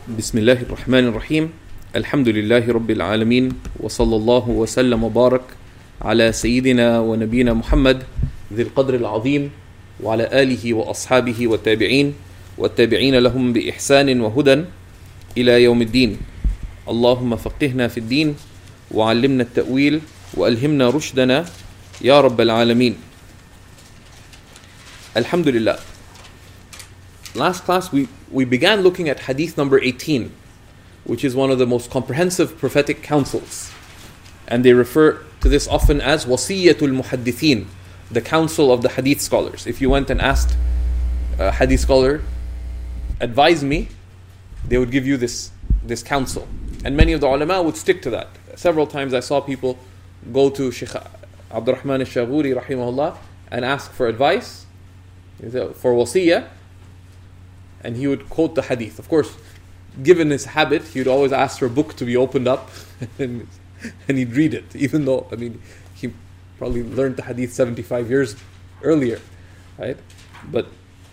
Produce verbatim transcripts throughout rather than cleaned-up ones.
بسم الله الرحمن الرحيم الحمد لله رب العالمين وصلى الله وسلم وبارك على سيدنا ونبينا محمد ذي القدر العظيم وعلى آله وأصحابه والتابعين والتابعين لهم بإحسان وهدى إلى يوم الدين. اللهم فقهنا في الدين وعلمنا التأويل وألهمنا رشدنا يا رب العالمين. Alhamdulillah. Last class we, we began looking at hadith number eighteen, which is one of the most comprehensive prophetic counsels. And they refer to this often as wasiyatul muhaddithin, the counsel of the hadith scholars. If you went and asked a hadith scholar, advise me, they would give you this, this counsel. And many of the ulama would stick to that. Several times I saw people go to Shaykh Abdurrahman al-Shaghuri rahimahullah and ask for advice, for wasiyah, and he would quote the hadith. Of course, given his habit, he would always ask for a book to be opened up and, and he'd read it, even though, I mean, he probably learned the hadith seventy-five years earlier, right? But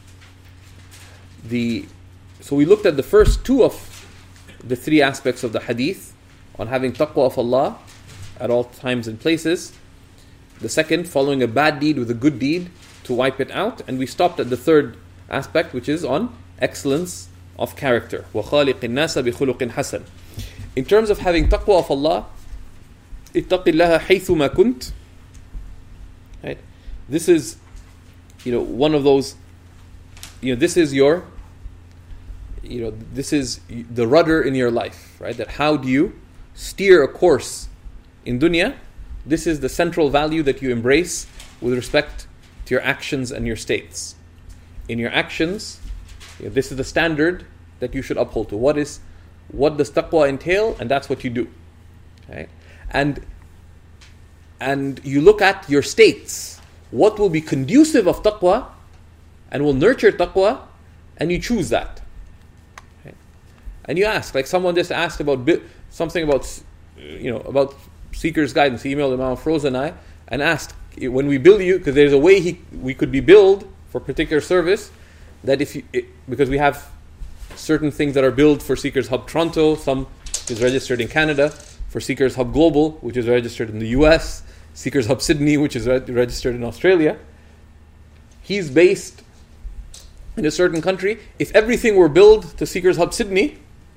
the, so we looked at the first two of the three aspects of the hadith on having taqwa of Allah at all times and places. The second, following a bad deed with a good deed to wipe it out. And we stopped at the third aspect, which is on excellence of character. وَخَالِقِ النَّاسَ بِخُلُقٍ حَسَنٍ. In terms of having taqwa of Allah, اتَّقِ اللَّهَ حَيْثُ مَا كُنْتَ. Right? This is, you know, one of those, you know, this is your, you know, this is the rudder in your life, right? That how do you steer a course in dunya? This is the central value that you embrace with respect to your actions and your states. In your actions, you know, this is the standard that you should uphold to. What is, what does taqwa entail? And that's what you do. Okay? And and you look at your states. What will be conducive of taqwa and will nurture taqwa, and you choose that. Okay? And you ask, like someone just asked about something about, you know, about Seeker's Guidance. He emailed Imam Froz and I and asked, when we bill you, because there's a way he, we could be billed for particular service, that if you, it, because we have certain things that are billed for Seekers Hub Toronto, some is registered in Canada, for Seekers Hub Global, which is registered in the U S, Seekers Hub Sydney, which is re- registered in Australia. He's based in a certain country. If everything were billed to Seekers Hub Sydney,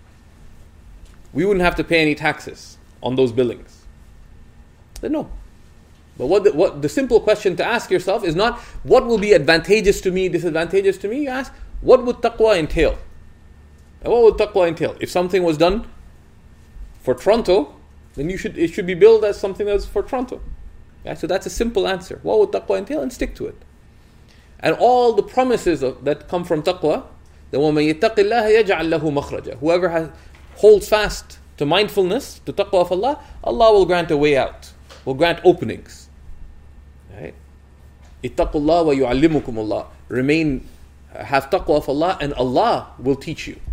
we wouldn't have to pay any taxes on those billings. Then no. But what the, what the simple question to ask yourself is not what will be advantageous to me, disadvantageous to me. You ask, what would taqwa entail? And what would taqwa entail? If something was done for Toronto, then you should it should be billed as something that's for Toronto. Yeah, so that's a simple answer. What would taqwa entail? And stick to it. And all the promises of, that come from taqwa, that وَمَن يَتَّقِ اللَّهَ يَجْعَلْ لَهُ مَخْرَجًا. Whoever has, holds fast to mindfulness, to taqwa of Allah, Allah will grant a way out, will grant openings. Right? Ittaqullah wa yu'allimukum Allah. Remain, have taqwa of Allah, and Allah will teach you.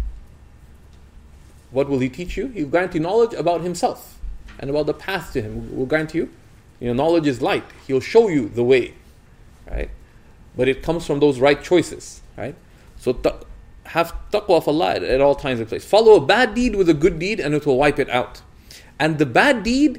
What will He teach you? He'll grant you knowledge about Himself and about the path to Him. Will grant you, you know, knowledge is light. He'll show you the way, right? But it comes from those right choices, right? So ta- have taqwa of Allah at, at all times and places. Follow a bad deed with a good deed, and it will wipe it out. And the bad deed,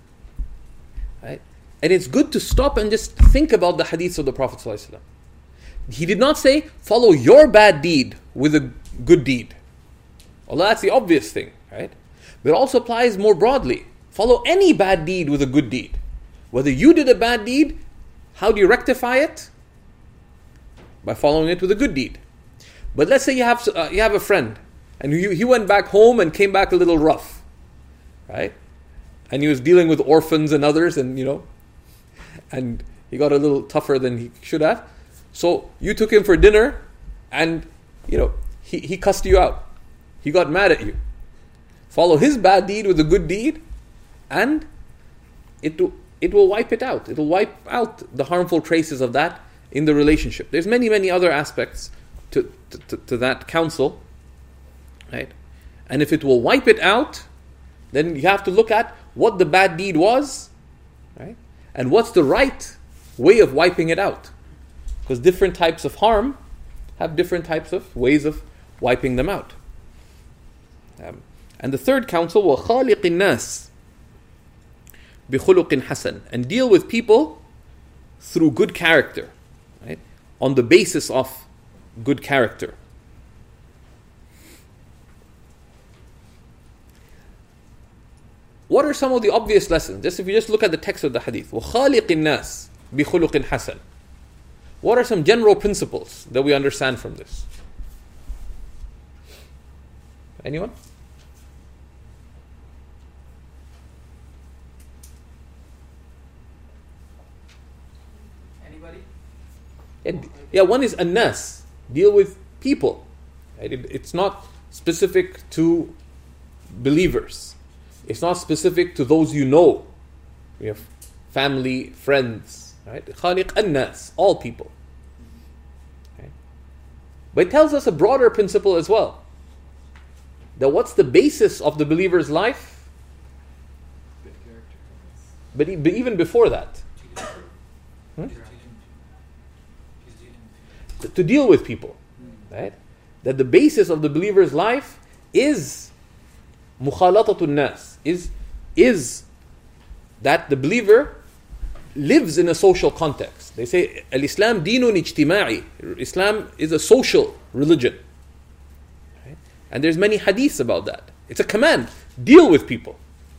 right? And it's good to stop and just think about the hadiths of the Prophet ﷺ. He did not say, follow your bad deed with a good deed. Although that's the obvious thing, right? But it also applies more broadly. Follow any bad deed with a good deed. Whether you did a bad deed, how do you rectify it? By following it with a good deed. But let's say you have uh, you have a friend, and he, he went back home and came back a little rough, right? And he was dealing with orphans and others, and you know, and he got a little tougher than he should have. So you took him for dinner, and you know he, he cussed you out. He got mad at you. Follow his bad deed with a good deed, and it will, it will wipe it out. It will wipe out the harmful traces of that in the relationship. There's many, many other aspects to, to, to, to that counsel, right? And if it will wipe it out, then you have to look at what the bad deed was, right? And what's the right way of wiping it out? Because different types of harm have different types of ways of wiping them out. Um, and the third counsel, وَخَالِقِ النَّاسِ بِخُلُقٍ حَسَنٍ, and deal with people through good character, right? On the basis of good character. What are some of the obvious lessons? Just if you just look at the text of the hadith, وَخَالِقِ النَّاسِ بِخُلُقٍ حَسَنٍ. What are some general principles that we understand from this? Anyone? Anybody? Yeah, one is an-nas, deal with people. Right? It, it's not specific to believers. It's not specific to those you know. We have family, friends, right? Khaliq an-nas, all people. Okay? But it tells us a broader principle as well. That what's the basis of the believer's life? Good character. But, e- but even before that. Hmm? To, to deal with people. Right? That the basis of the believer's life is mukhalatatun nas, is, is that the believer lives in a social context. They say, Al-Islam dinun ijtima'i. Islam is a social religion. Right? And there's many hadiths about that. It's a command. Deal with people.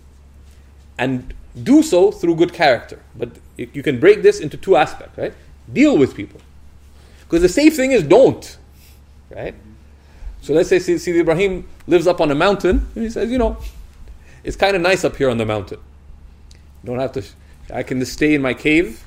And do so through good character. But you can break this into two aspects, right? Deal with people. Because the safe thing is don't. Right? So let's say Sidi Ibrahim lives up on a mountain, and he says, you know, it's kind of nice up here on the mountain. Don't have to, I can just stay in my cave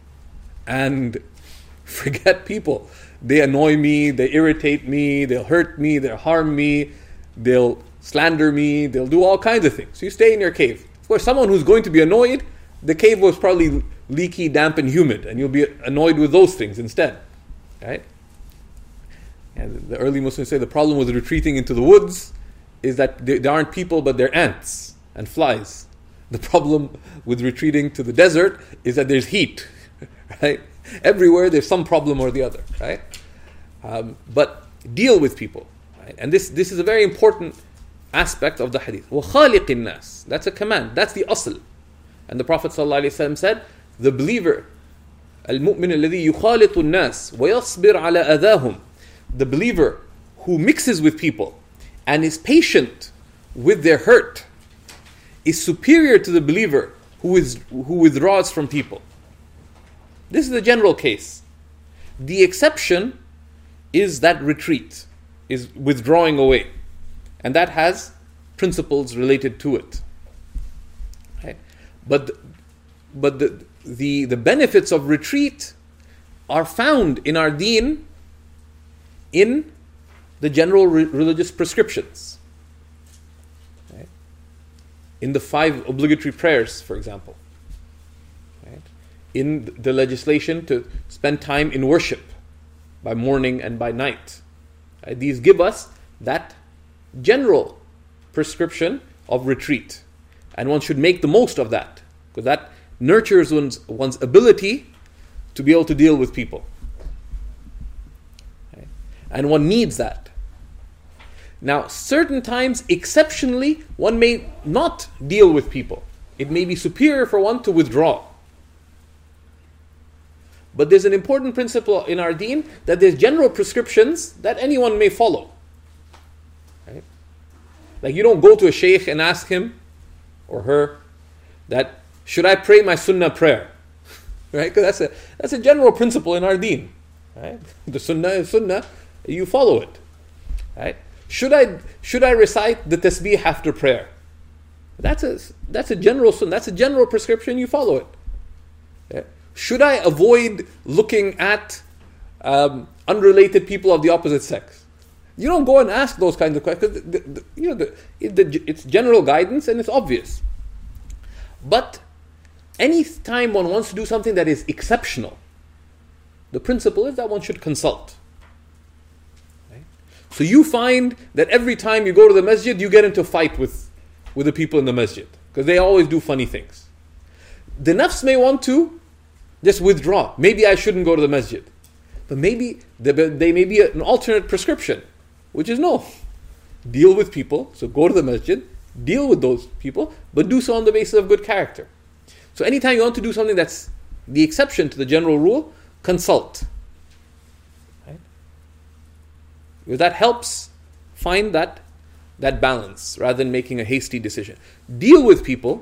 and forget people. They annoy me, they irritate me, they'll hurt me, they'll harm me, they'll slander me, they'll do all kinds of things. So you stay in your cave. Of course, someone who's going to be annoyed, the cave was probably leaky, damp, and humid, and you'll be annoyed with those things instead. Right? And the early Muslims say the problem with retreating into the woods is that there, there aren't people, but they're ants and flies. The problem with retreating to the desert is that there's heat, right? Everywhere there's some problem or the other, right? Um, but deal with people, right? And this this is a very important aspect of the hadith. وَخَالِقِ النَّاسِ. That's a command. That's the asl. And the Prophet ﷺ said, the believer, الْمُؤْمِنُ الَّذِي يُخَالِطُ النَّاسِ وَيَصْبِرْ عَلَى أَذَاهُمْ. The believer who mixes with people and is patient with their hurt is superior to the believer who is who withdraws from people. This is the general case. The exception is that retreat, is withdrawing away. And that has principles related to it. Okay? But, but the, the, the benefits of retreat are found in our deen in the general re- religious prescriptions. Right? In the five obligatory prayers, for example. Right? In the legislation to spend time in worship by morning and by night. Right? These give us that general prescription of retreat. And one should make the most of that, because that nurtures one's, one's ability to be able to deal with people. And one needs that. Now, certain times, exceptionally, one may not deal with people. It may be superior for one to withdraw. But there's an important principle in our deen that there's general prescriptions that anyone may follow. Right? Like you don't go to a shaykh and ask him or her that, should I pray my sunnah prayer? Right? Because that's a, that's a general principle in our deen. Right? The sunnah is sunnah. You follow it, right? Should I should I recite the tasbih after prayer? That's a that's a general sunnah. That's a general prescription. You follow it. Yeah. Should I avoid looking at um, unrelated people of the opposite sex? You don't go and ask those kinds of questions. The, the, you know, the, it, the, it's general guidance and it's obvious. But any time one wants to do something that is exceptional, the principle is that one should consult. So you find that every time you go to the masjid, you get into a fight with, with the people in the masjid. Because they always do funny things. The nafs may want to just withdraw. Maybe I shouldn't go to the masjid. But maybe there may be an alternate prescription. Which is no. deal with people, so go to the masjid, deal with those people, but do so on the basis of good character. So anytime you want to do something that's the exception to the general rule, consult. Right? Because that helps find that, that balance rather than making a hasty decision. Deal with people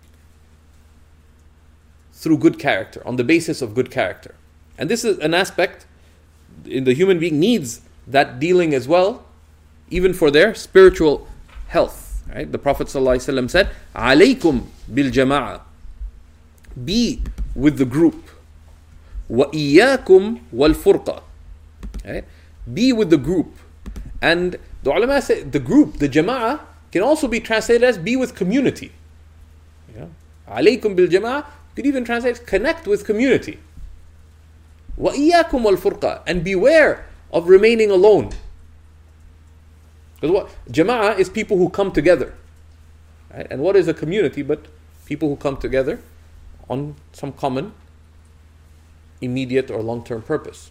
through good character, on the basis of good character. And this is an aspect in the human being needs that dealing as well, even for their spiritual health. Right? The Prophet ﷺ said, "Alaykum bil jama'a." Be with the group. Wa iyyakum wal furqa. Right? Be with the group. And the ulama say the group, the jama'a, can also be translated as be with community. You know? Alaykum bil jama'a could even translate connect with community. Wa iyyakum wal furqa, and beware of remaining alone. Because what jama'ah is people who come together, right? And what is a community but people who come together on some common, immediate or long-term purpose.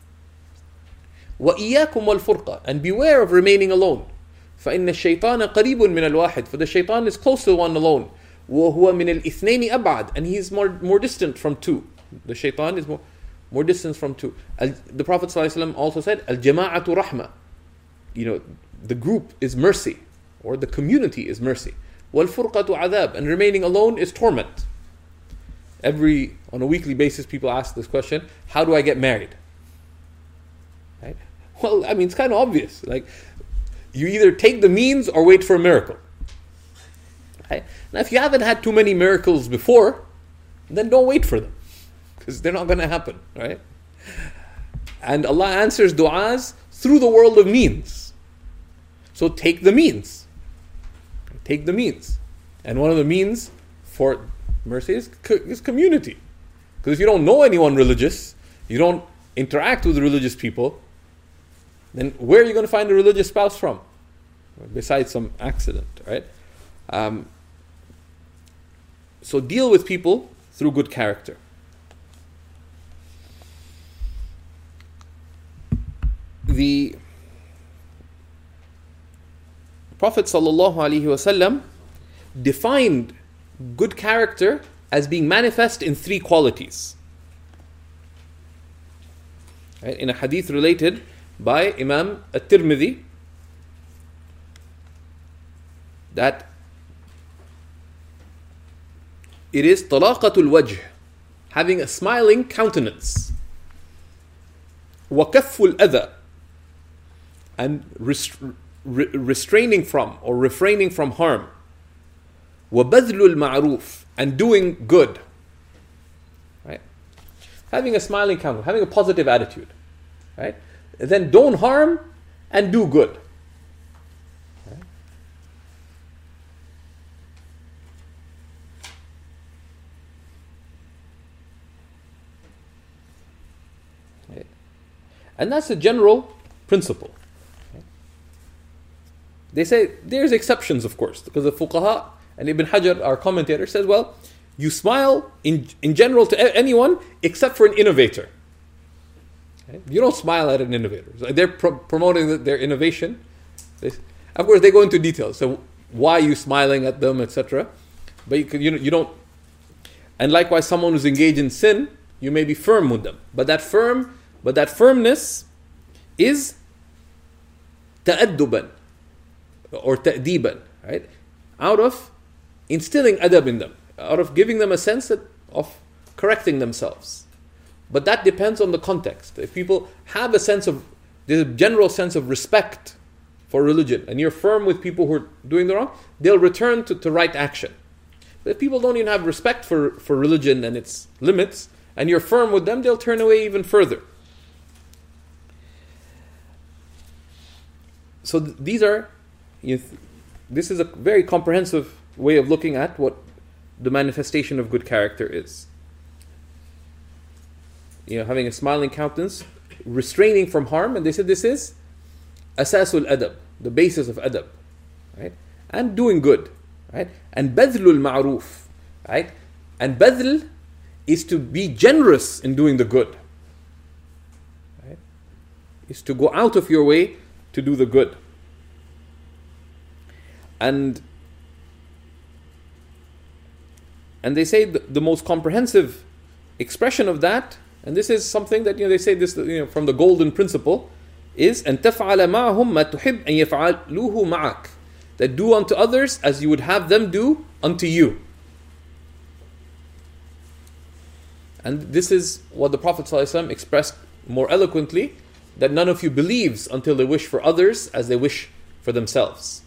Wa iyyakum wal furqa, and beware of remaining alone. فإن الشيطان قريب من الواحد, for the shaitan is close to the one alone. وهو من الاثنين أبعد, and he is more more distant from two. The shaitan is more more distant from two. The Prophet ﷺ also said, "Al-jama'atu rahma." You know, the group is mercy, or the community is mercy. وَالْفُرْقَةُ عَذَاب, and remaining alone is torment. Every, on a weekly basis, people ask this question, how do I get married? Right? Well, I mean, it's kind of obvious. Like, you either take the means or wait for a miracle. Right? Now, if you haven't had too many miracles before, then don't wait for them, because they're not going to happen, right? And Allah answers du'as through the world of means. So take the means. Take the means. And one of the means for mercy is, is community. Because if you don't know anyone religious, you don't interact with religious people, then where are you going to find a religious spouse from? Besides some accident, right? Um, so deal with people through good character. The Prophet ﷺ defined good character as being manifest in three qualities. Right? In a hadith related by Imam At-Tirmidhi, that it is talaqatul wajh, having a smiling countenance, wa kafful adha, and rest- re- restraining from or refraining from harm, wa badlul ma'ruf, and doing good. Right? Having a smiling countenance, having a positive attitude, right? And then don't harm and do good. Right? Right? And that's a general principle. Right? They say there's exceptions, of course, because the fuqaha and Ibn Hajar, our commentator, says, well, you smile in in general to a- anyone except for an innovator. Okay? You don't smile at an innovator. So they're pro- promoting the, their innovation. They, of course, they go into details. So why are you smiling at them, et cetera. But you, you, you don't. And likewise, someone who's engaged in sin, you may be firm with them. But that firm, but that firmness is ta'adduban or ta'deeban, right? Out of instilling adab in them, out of giving them a sense that, of correcting themselves. But that depends on the context. If people have a sense of, there's a general sense of respect for religion, and you're firm with people who are doing the wrong, they'll return to, to right action. But if people don't even have respect for, for religion and its limits, and you're firm with them, they'll turn away even further. So th- these are, you th- this is a very comprehensive way of looking at what the manifestation of good character is. You know, having a smiling countenance, restraining from harm, and they said this is asasul adab, the basis of adab, right? And doing good, right? And badlul ma'ruf, right? And badl is to be generous in doing the good, right? Is to go out of your way to do the good. And and they say the, the most comprehensive expression of that, and this is something that, you know, they say this, you know, from the golden principle, is أن تفعل معهم ما تحب أن يفعلوه معك. That do unto others as you would have them do unto you. And this is what the Prophet ﷺ expressed more eloquently, that none of you believes until they wish for others as they wish for themselves.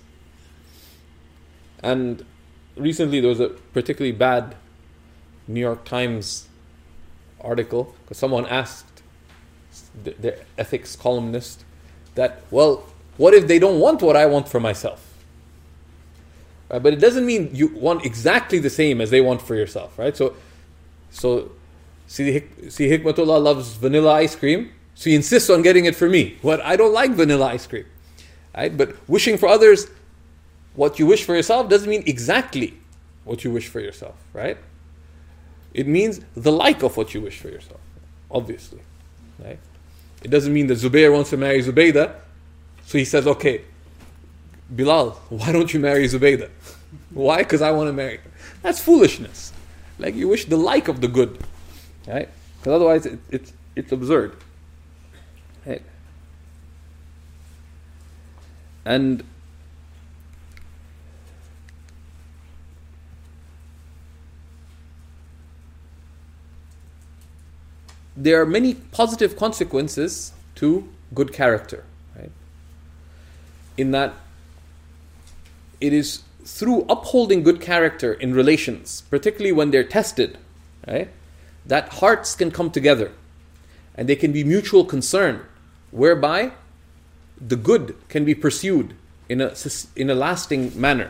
And recently there was a particularly bad New York Times article, because someone asked their ethics columnist that, well, what if they don't want what I want for myself? Right? But it doesn't mean you want exactly the same as they want for yourself, right? So, so see, see, Hikmatullah loves vanilla ice cream, so he insists on getting it for me. What? I don't like vanilla ice cream, right? But wishing for others what you wish for yourself doesn't mean exactly what you wish for yourself, right? It means the like of what you wish for yourself, obviously, right? It doesn't mean that Zubair wants to marry Zubaydah, so he says, okay, Bilal, why don't you marry Zubaydah? Why? Because I want to marry her. That's foolishness. Like, you wish the like of the good, right? Because otherwise it, it's it's absurd, right? And there are many positive consequences to good character, right? In that it is through upholding good character in relations, particularly when they're tested, right, that hearts can come together and they can be mutual concern, whereby the good can be pursued in a in a lasting manner,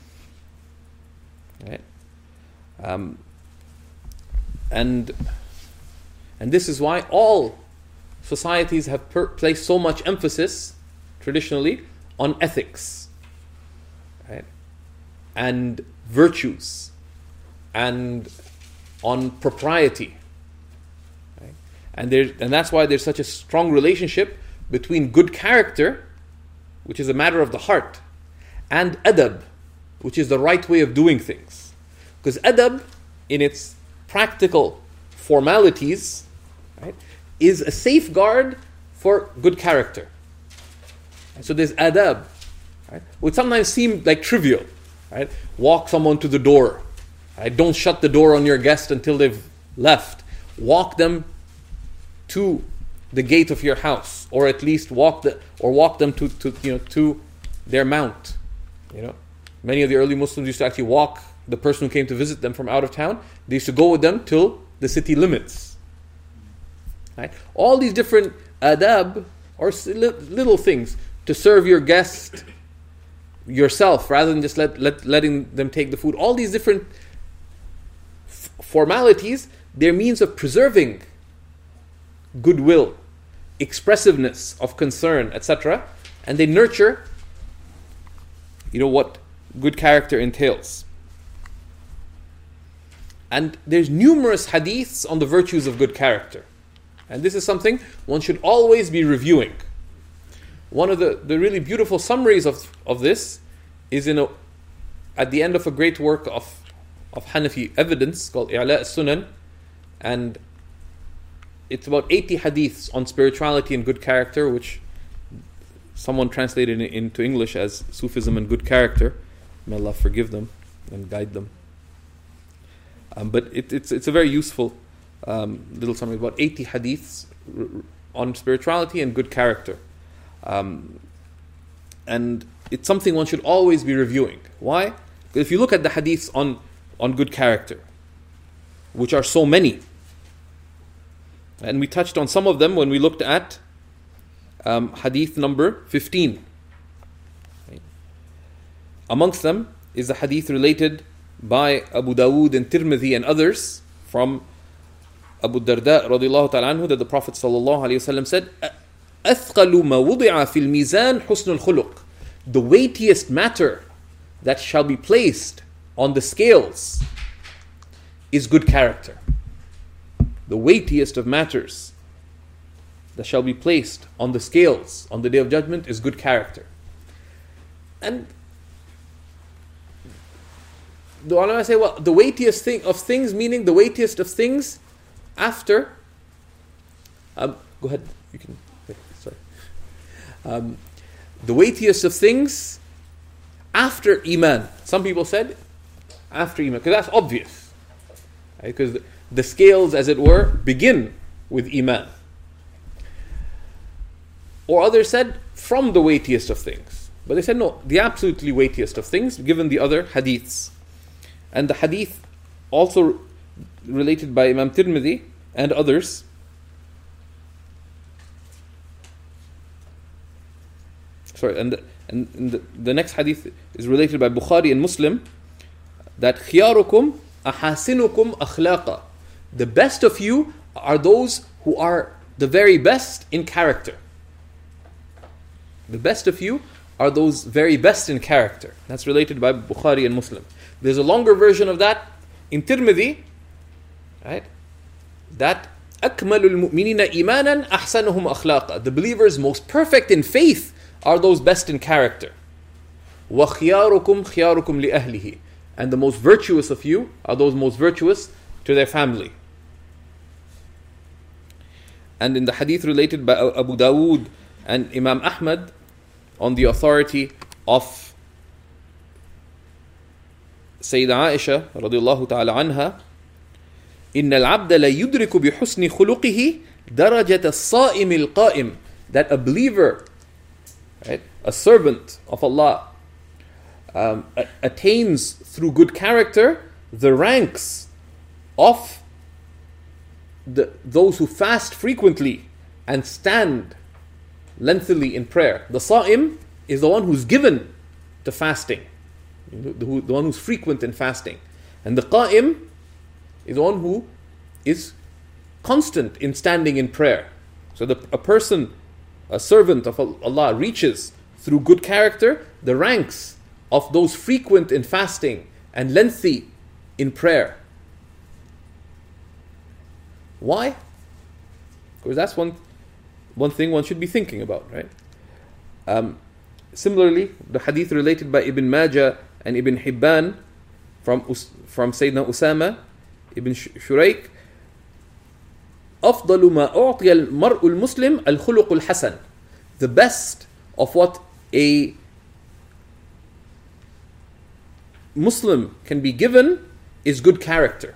right? Um, and and this is why all societies have per- placed so much emphasis traditionally on ethics, right, and virtues, and on propriety, right? And there, and that's why there's such a strong relationship between good character, which is a matter of the heart, and adab, which is the right way of doing things. Because adab, in its practical formalities, right, is a safeguard for good character. And so there's adab, right, which sometimes seem like trivial, right? Walk someone to the door, right? Don't shut the door on your guest until they've left. Walk them to the gate of your house, or at least walk the or walk them to, to you know to their mount. You know, many of the early Muslims used to actually walk the person who came to visit them from out of town. They used to go with them till the city limits. Right? All these different adab, or little things to serve your guest yourself, rather than just let, let letting them take the food. All these different f- formalities, they're means of preserving goodwill, expressiveness of concern, et cetera, and they nurture, you know, what good character entails. And there's numerous hadiths on the virtues of good character, and this is something one should always be reviewing. One of the, the really beautiful summaries of, of this is in a, at the end of a great work of, of Hanafi evidence called I'la al-Sunan, and it's about eighty hadiths on spirituality and good character, which someone translated it into English as Sufism and good character. May Allah forgive them and guide them. Um, but it, it's it's a very useful um, little summary, about eighty hadiths on spirituality and good character. Um, and it's something one should always be reviewing. Why? Because if you look at the hadiths on, on good character, which are so many, and we touched on some of them when we looked at um, hadith number fifteen. Right. Amongst them is the hadith related by Abu Dawood and Tirmidhi and others from Abu Darda radiallahu ta'ala anhu, that the Prophet sallallahu alayhi wa sallam said, أثقل ما وضع في الميزان حسن الخلق. The weightiest matter that shall be placed on the scales is good character. The weightiest of matters that shall be placed on the scales on the Day of Judgment is good character. And the ulama say, well, the weightiest thing of things, meaning the weightiest of things after. Um, go ahead. You can. Sorry. Um, the weightiest of things after iman. Some people said after iman, because that's obvious. Right? Because the, the scales, as it were, begin with iman. Or others said from the weightiest of things. But they said no, the absolutely weightiest of things, given the other hadiths. And the hadith also related by Imam Tirmidhi and others. Sorry, and the, and, and the, the next hadith is related by Bukhari and Muslim, that خِيَارُكُمْ أَحَاسِنُكُمْ أَخْلَاقًا. The best of you are those who are the very best in character. The best of you are those very best in character. That's related by Bukhari and Muslim. There's a longer version of that in Tirmidhi, right? That أَكْمَلُ الْمُؤْمِنِينَ إِيمَانًا أَحْسَنُهُمْ أَخْلَاقًا. The believers most perfect in faith are those best in character. وَخِيَارُكُمْ خِيَارُكُمْ لِأَهْلِهِ. And the most virtuous of you are those most virtuous to their family. And in the hadith related by Abu Dawood and Imam Ahmad, on the authority of Sayyida Aisha radiyallahu ta'ala anha, إِنَّ الْعَبْدَ لَيُدْرِكُ بِحُسْنِ خُلُقِهِ دَرَجَةَ الصَّائِمِ الْقَائِمِ. That a believer, right, a servant of Allah, um, a- attains through good character the ranks of the, those who fast frequently and stand lengthily in prayer. The Sa'im is the one who's given to fasting, the, the, the one who's frequent in fasting. And the Qa'im is the one who is constant in standing in prayer. So the, a person, a servant of Allah, reaches through good character the ranks of those frequent in fasting and lengthy in prayer. Why? Because that's one one thing one should be thinking about, right? Um, similarly, the hadith related by Ibn Majah and Ibn Hibban from from Sayyidina Usama Ibn Shuraik, أفضل ما أعطي المرء المسلم الخلق الحسن. The best of what a Muslim can be given is good character.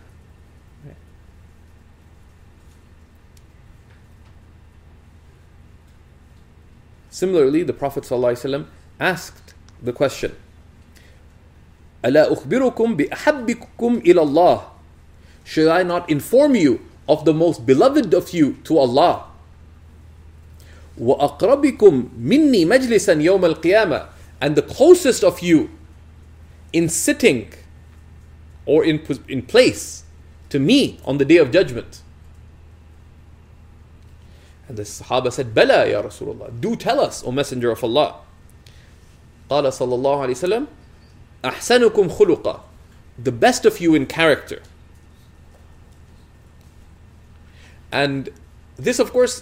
Similarly, the Prophet ﷺ asked the question, أَلَا أُخْبِرُكُمْ بِأَحَبِّكُمْ إِلَى اللَّهِ. Should I not inform you of the most beloved of you to Allah? وَأَقْرَبِكُمْ مِنِّي مَجْلِسًا يَوْمَ الْقِيَامَةِ. And the closest of you in sitting or in, in place to me on the Day of Judgment. And the Sahaba said, Bala ya Rasulullah, do tell us, O Messenger of Allah. قال صلى الله عليه وسلم أحسنكم خلقا. The best of you in character. And this, of course,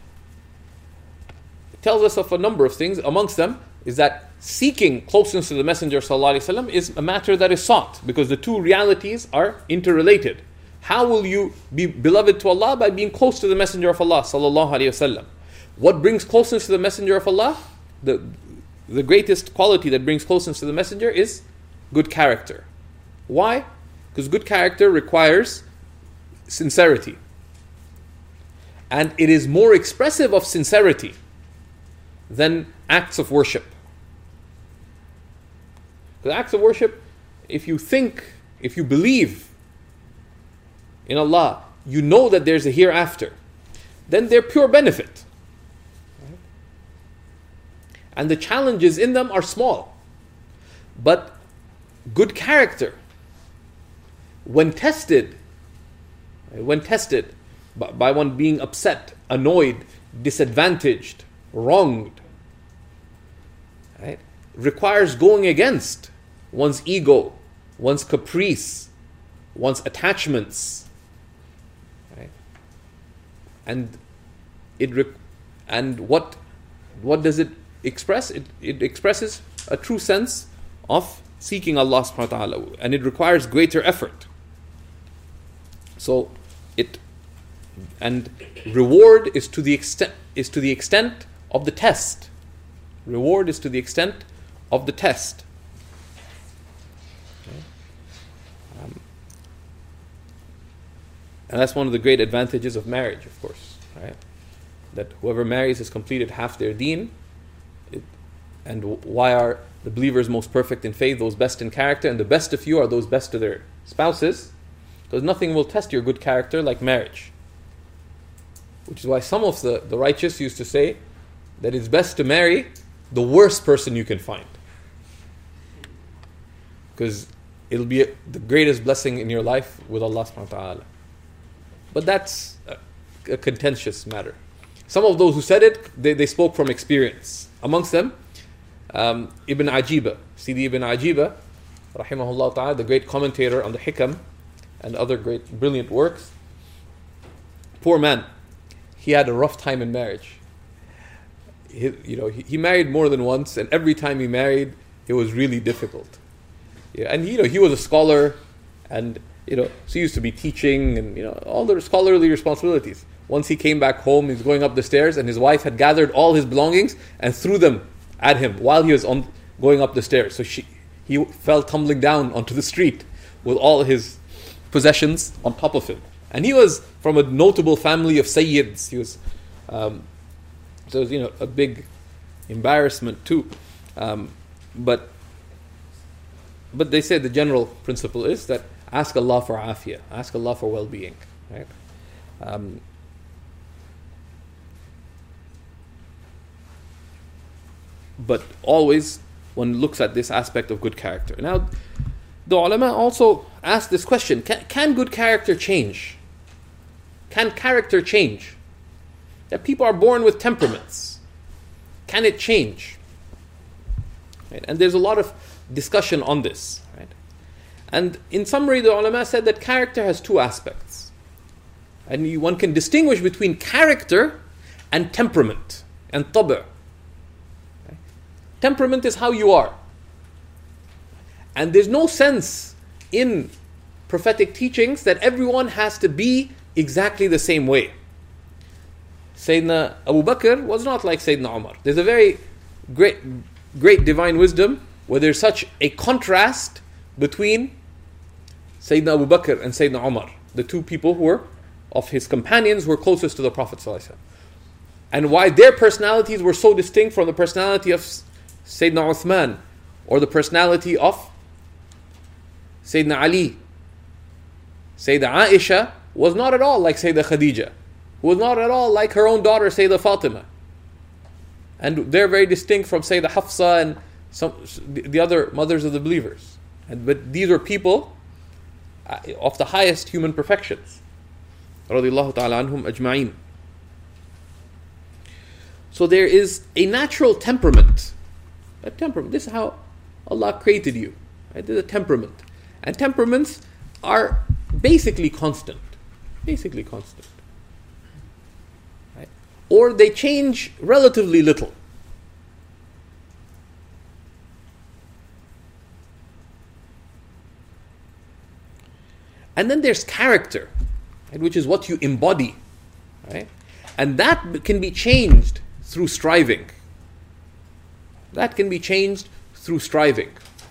tells us of a number of things. Amongst them is that seeking closeness to the Messenger sallallahu alaihi wasallam is a matter that is sought, because the two realities are interrelated. How will you be beloved to Allah? By being close to the Messenger of Allah sallallahu alaihi wasallam. What brings closeness to the Messenger of Allah? The, the greatest quality that brings closeness to the Messenger is good character. Why? Because good character requires sincerity. And it is more expressive of sincerity than acts of worship. Because acts of worship, if you think, if you believe in Allah, you know that there's a hereafter, then they're pure benefit. Right? And the challenges in them are small. But good character, when tested, when tested by, by one being upset, annoyed, disadvantaged, wronged, right, requires going against one's ego, one's caprice, one's attachments, right? And it rec- and what what does it express? It it expresses a true sense of seeking Allah subhanahu wa ta'ala, and it requires greater effort. So it and reward is to the extent is to the extent of the test. Reward is to the extent of the test. Um, and that's one of the great advantages of marriage, of course, right? That whoever marries has completed half their deen. It, and why are the believers most perfect in faith, those best in character, and the best of you are those best to their spouses? Because nothing will test your good character like marriage. Which is why some of the, the righteous used to say that it's best to marry the worst person you can find. Because it'll be a, the greatest blessing in your life with Allah subhanahu wa ta'ala. But that's a, a contentious matter. Some of those who said it, they, they spoke from experience. Amongst them, um, Ibn Ajiba, Sidi Ibn Ajiba, rahimahullah ta'ala, the great commentator on the Hikam and other great, brilliant works. Poor man. He had a rough time in marriage. He, you know, he, he married more than once, and every time he married, it was really difficult. Yeah, and you know, he was a scholar, and you know, so he used to be teaching, and you know, all the scholarly responsibilities. Once he came back home, he's going up the stairs, and his wife had gathered all his belongings and threw them at him while he was on going up the stairs. So she, he fell tumbling down onto the street with all his possessions on top of him. And he was from a notable family of Sayyids. He was, um, so it was, you know, a big embarrassment too. Um, but, but they say the general principle is that ask Allah for afiyah, ask Allah for well-being, right? Um, but always one looks at this aspect of good character. Now, the ulama also ask this question: Can, can good character change? Can character change? That people are born with temperaments. Can it change? Right? And there's a lot of discussion on this. Right? And in summary, the ulama said that character has two aspects. And you, one can distinguish between character and temperament, and tab'a. Right? Temperament is how you are. And there's no sense in prophetic teachings that everyone has to be exactly the same way. Sayyidina Abu Bakr was not like Sayyidina Umar. There's a very great, great divine wisdom where there's such a contrast between Sayyidina Abu Bakr and Sayyidina Umar, the two people who were, of his companions, who were closest to the Prophet ﷺ. And why their personalities were so distinct from the personality of Sayyidina Uthman or the personality of Sayyidina Ali. Sayyidina Aisha was not at all like Sayyidina Khadija, who was not at all like her own daughter Sayyidina Fatima. And they're very distinct from Sayyidina Hafsa and some the other mothers of the believers. And, but these are people of the highest human perfections. Radiyallahu ta'ala anhum ajma'in. So there is a natural temperament. A temperament. This is how Allah created you. Right? There's a temperament. And temperaments are basically constant. Basically constant. Right? Or they change relatively little. And then there's character, right, which is what you embody. Right? And that can be changed through striving. That can be changed through striving.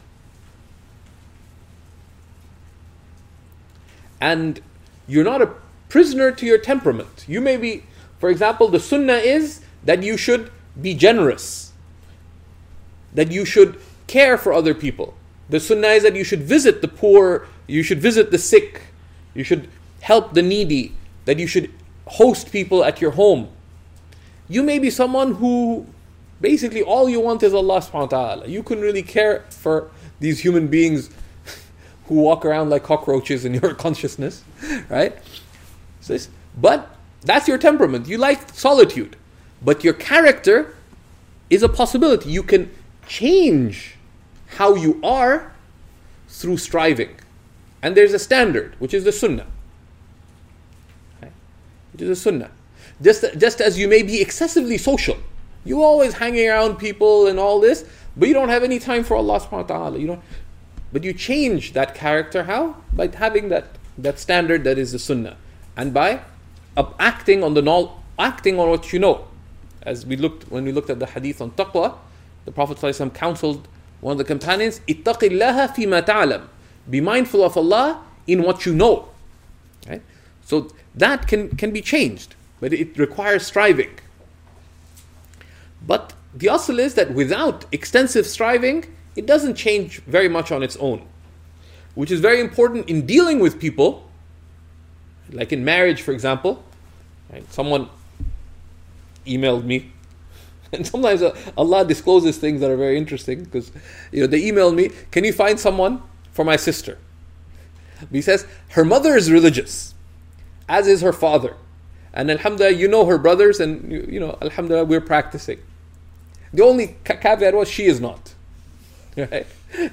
And you're not a prisoner to your temperament. You may be, for example, the sunnah is that you should be generous, that you should care for other people. The sunnah is that you should visit the poor, you should visit the sick, you should help the needy, that you should host people at your home. You may be someone who basically all you want is Allah subhanahu wa ta'ala. You couldn't really care for these human beings who walk around like cockroaches in your consciousness, right? So this, but that's your temperament. You like solitude. But your character is a possibility. You can change how you are through striving. And there's a standard, which is the sunnah. Okay? Which is the sunnah. Just, just as you may be excessively social. You're always hanging around people and all this, but you don't have any time for Allah subhanahu wa ta'ala. You don't, But you change that character how? By having that, that standard that is the sunnah. And by up acting on the knowl- acting on what you know. As we looked when we looked at the hadith on taqwa, the Prophet ﷺ counseled one of the companions, اتق الله فيما تعلم. Be mindful of Allah in what you know. Right? So that can, can be changed, but it requires striving. But the asl is that without extensive striving, it doesn't change very much on its own. Which is very important in dealing with people, like in marriage, for example. Right? Someone emailed me, and sometimes uh, Allah discloses things that are very interesting, because you know they emailed me, can you find someone for my sister? He says, her mother is religious, as is her father. And alhamdulillah, you know her brothers, and you, you know, alhamdulillah, we're practicing. The only ca- caveat was she is not. Right?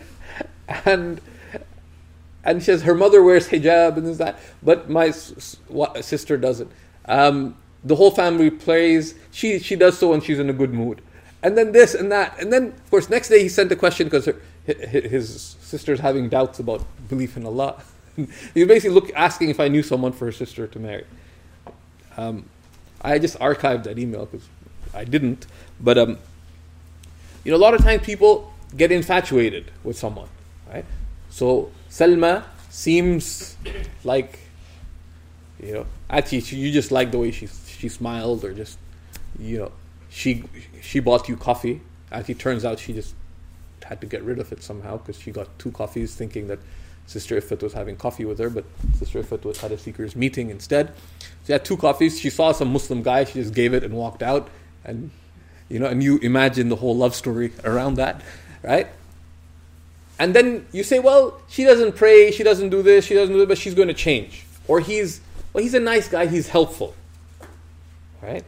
And and she says her mother wears hijab and this that, but my s- s- sister doesn't. Um, the whole family plays. She she does so when she's in a good mood. And then this and that. And then, of course, next day he sent a question because her, his sister's having doubts about belief in Allah. He basically look asking if I knew someone for her sister to marry. Um, I just archived that email because I didn't. But um, you know, a lot of times people get infatuated with someone, right? So Salma seems like, you know, actually you just like the way she she smiled, or just, you know, she she bought you coffee. Actually, turns out she just had to get rid of it somehow because she got two coffees, thinking that Sister Ifat was having coffee with her, but Sister Ifat was had a seekers meeting instead. She had two coffees. She saw some Muslim guy. She just gave it and walked out. And you know, and you imagine the whole love story around that, right? And then you say, well, she doesn't pray, she doesn't do this, she doesn't do it, but she's going to change. Or he's, well, he's a nice guy, he's helpful, right?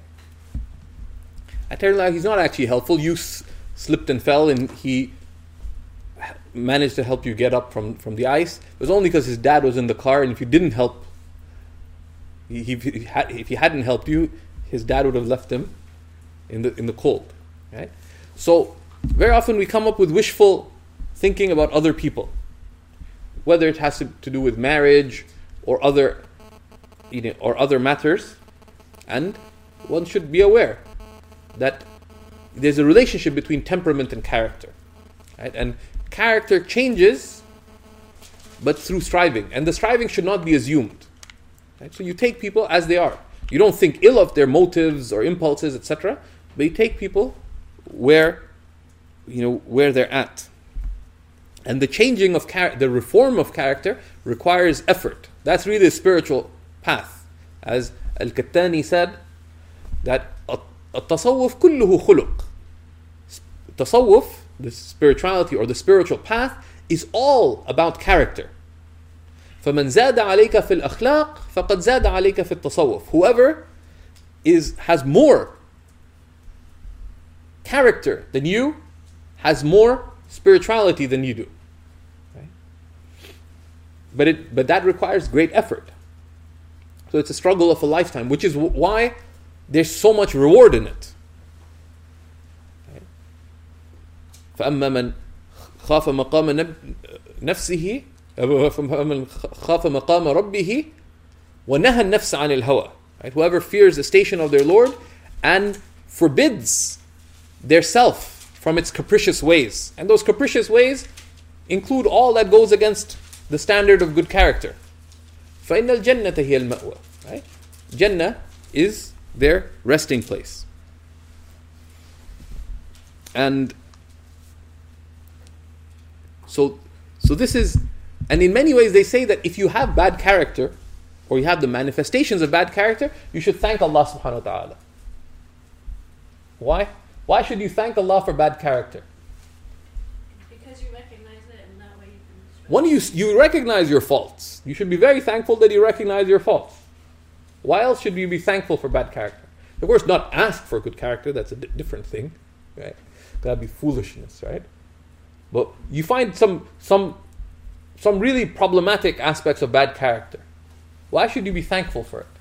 I tell you, he's not actually helpful. You s- slipped and fell, and he managed to help you get up from, from the ice. It was only because his dad was in the car, and if you didn't help, he, he, he had, if he hadn't helped you, his dad would have left him in the in the cold, right? So very often we come up with wishful thinking about other people, whether it has to, to do with marriage or other, you know, or other matters, and one should be aware that there's a relationship between temperament and character, right? And character changes, but through striving, and the striving should not be assumed, right? So you take people as they are. You don't think ill of their motives or impulses, et cetera, but you take people where, you know, where they're at. And the changing of char- the reform of character requires effort. That's really a spiritual path. As Al-Kattani said, that التصوف كله خلق. Tasawwuf, the spirituality or the spiritual path, is all about character. فَمَنْ زَادَ عَلَيْكَ فِي الْأَخْلَاقِ فَقَدْ زَادَ عَلَيْكَ فِي التَّصَوُّفِ. Whoever is has more character than you has more spirituality than you do. Right? But it but that requires great effort. So it's a struggle of a lifetime, which is w- why there's so much reward in it. Right? فَأَمَّا مَنْ خَافَ مَقَامَ نَفْسِهِ فَمَنْ خَافَ مَقَامَ رَبِّهِ وَنَهَى النَّفْسَ عَنِ الْهَوَى. Right? Whoever fears the station of their Lord and forbids their self from its capricious ways. And those capricious ways include all that goes against the standard of good character. فَإِنَّ الْجَنَّةَ هِيَ الْمَأْوَى. Right? Jannah is their resting place. And so, so this is, and in many ways they say that if you have bad character, or you have the manifestations of bad character, you should thank Allah subhanahu wa ta'ala. Why? Why should you thank Allah for bad character? Because you recognize it, and that way you can... When you, you recognize your faults, you should be very thankful that you recognize your faults. Why else should you be thankful for bad character? Of course, not ask for good character, that's a di- different thing, right? That'd be foolishness, right? But you find some some some really problematic aspects of bad character. Why should you be thankful for it?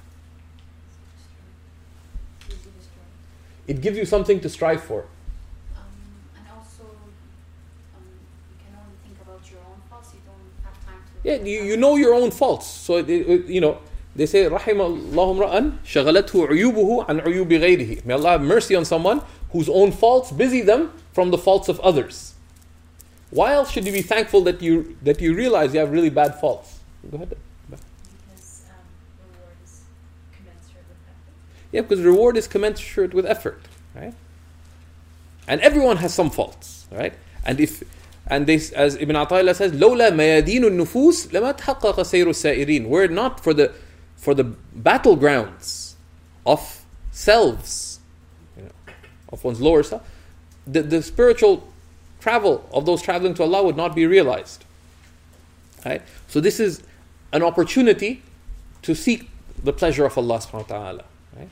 Easy to destroy. It gives you something to strive for. Um, and also, um, you can only think about about your own faults, you don't have time to. Yeah, you, you know your own faults. So, it, it, you know, they say, رَحِمَ اللَّهُ امْرَأً شَغَلَتْهُ عُيُوبُهُ عَنْ عُيُوبِ غَيْرِهِ. May Allah have mercy on someone whose own faults busy them from the faults of others. Why else should you be thankful that you that you realize you have really bad faults? Go ahead. Because um, reward is commensurate with effort. Yeah, because reward is commensurate with effort, right? And everyone has some faults, right? And if and this, as Ibn Ata'illah says, لولا ميادين النفوس لما تحقق سير السائرين. Were it not for the for the battlegrounds of selves, you know, of one's lower self, the, the spiritual travel of those traveling to Allah would not be realized. Right? So this is an opportunity to seek the pleasure of Allah subhanahu wa ta'ala. Right?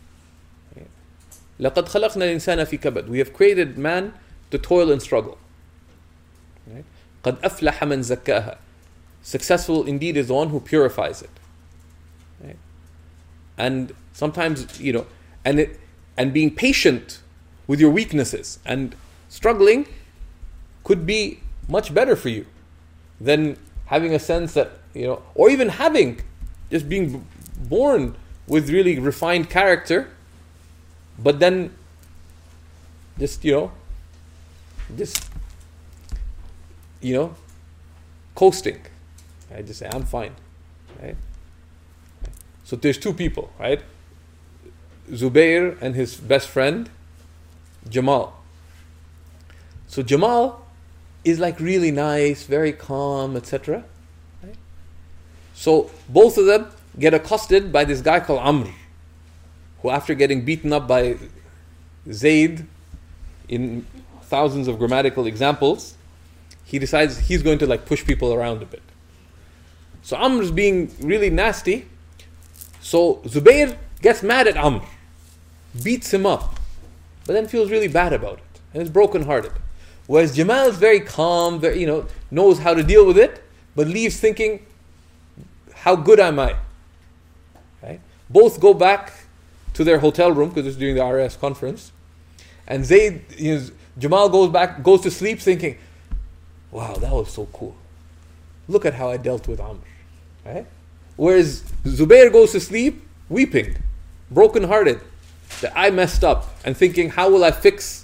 لَقَدْ خَلَقْنَا الْإِنسَانَ فِي كَبَدٍ. We have created man to toil and struggle. Right? قَدْ أَفْلَحَ مَنْ زَكَّاهَا. Successful indeed is the one who purifies it. Right? And sometimes, you know, and it, and being patient with your weaknesses and struggling could be much better for you than having a sense that, you know, or even having, just being b- born with really refined character, but then just, you know, just, you know, coasting. I just say, I'm fine. Right? So there's two people, right? Zubair and his best friend, Jamal. So Jamal is like really nice, very calm, et cetera. Right? So both of them get accosted by this guy called Amr, who after getting beaten up by Zayd in thousands of grammatical examples, he decides he's going to like push people around a bit. So Amr's being really nasty. So Zubair gets mad at Amr, beats him up, but then feels really bad about it and is brokenhearted. Whereas Jamal is very calm, very, you know, knows how to deal with it, but leaves thinking, how good am I? Right? Both go back to their hotel room because it's during the R S conference, and Zayd, you know, Jamal goes back, goes to sleep thinking, wow, that was so cool. Look at how I dealt with Amr. Right? Whereas Zubair goes to sleep weeping, brokenhearted, that I messed up, and thinking, how will I fix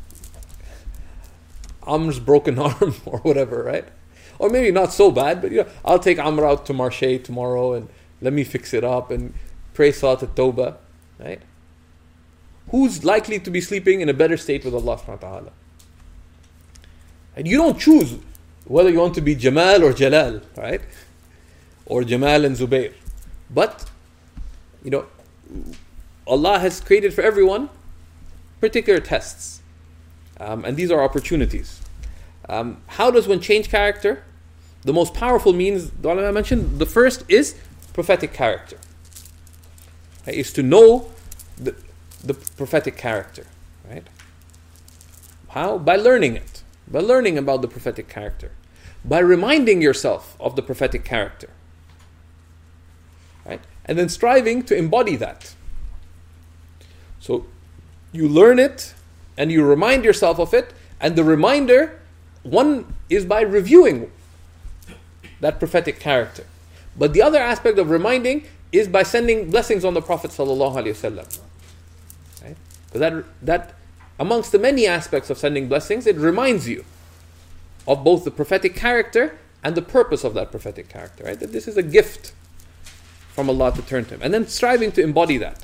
Amr's broken arm or whatever, right? Or maybe not so bad, but you know, I'll take Amr out to Marché tomorrow and let me fix it up and pray Salat al-Tawbah, right? Who's likely to be sleeping in a better state with Allah subhanahu wa ta'ala? And you don't choose whether you want to be Jamal or Jalal, right? Or Jamal and Zubair. But, you know, Allah has created for everyone particular tests. Um, and these are opportunities. Um, how does one change character? The most powerful means, the ulama mentioned, the first is prophetic character. Right? Is to know the, the prophetic character. Right? How? By learning it. By learning about the prophetic character. By reminding yourself of the prophetic character. Right? And then striving to embody that. So you learn it and you remind yourself of it, and the reminder, one is by reviewing that prophetic character. But the other aspect of reminding is by sending blessings on the Prophet sallallahu alaihi wasallam. Right? Because that, that, amongst the many aspects of sending blessings, it reminds you of both the prophetic character and the purpose of that prophetic character. Right? That this is a gift from Allah to turn to Him. And then striving to embody that.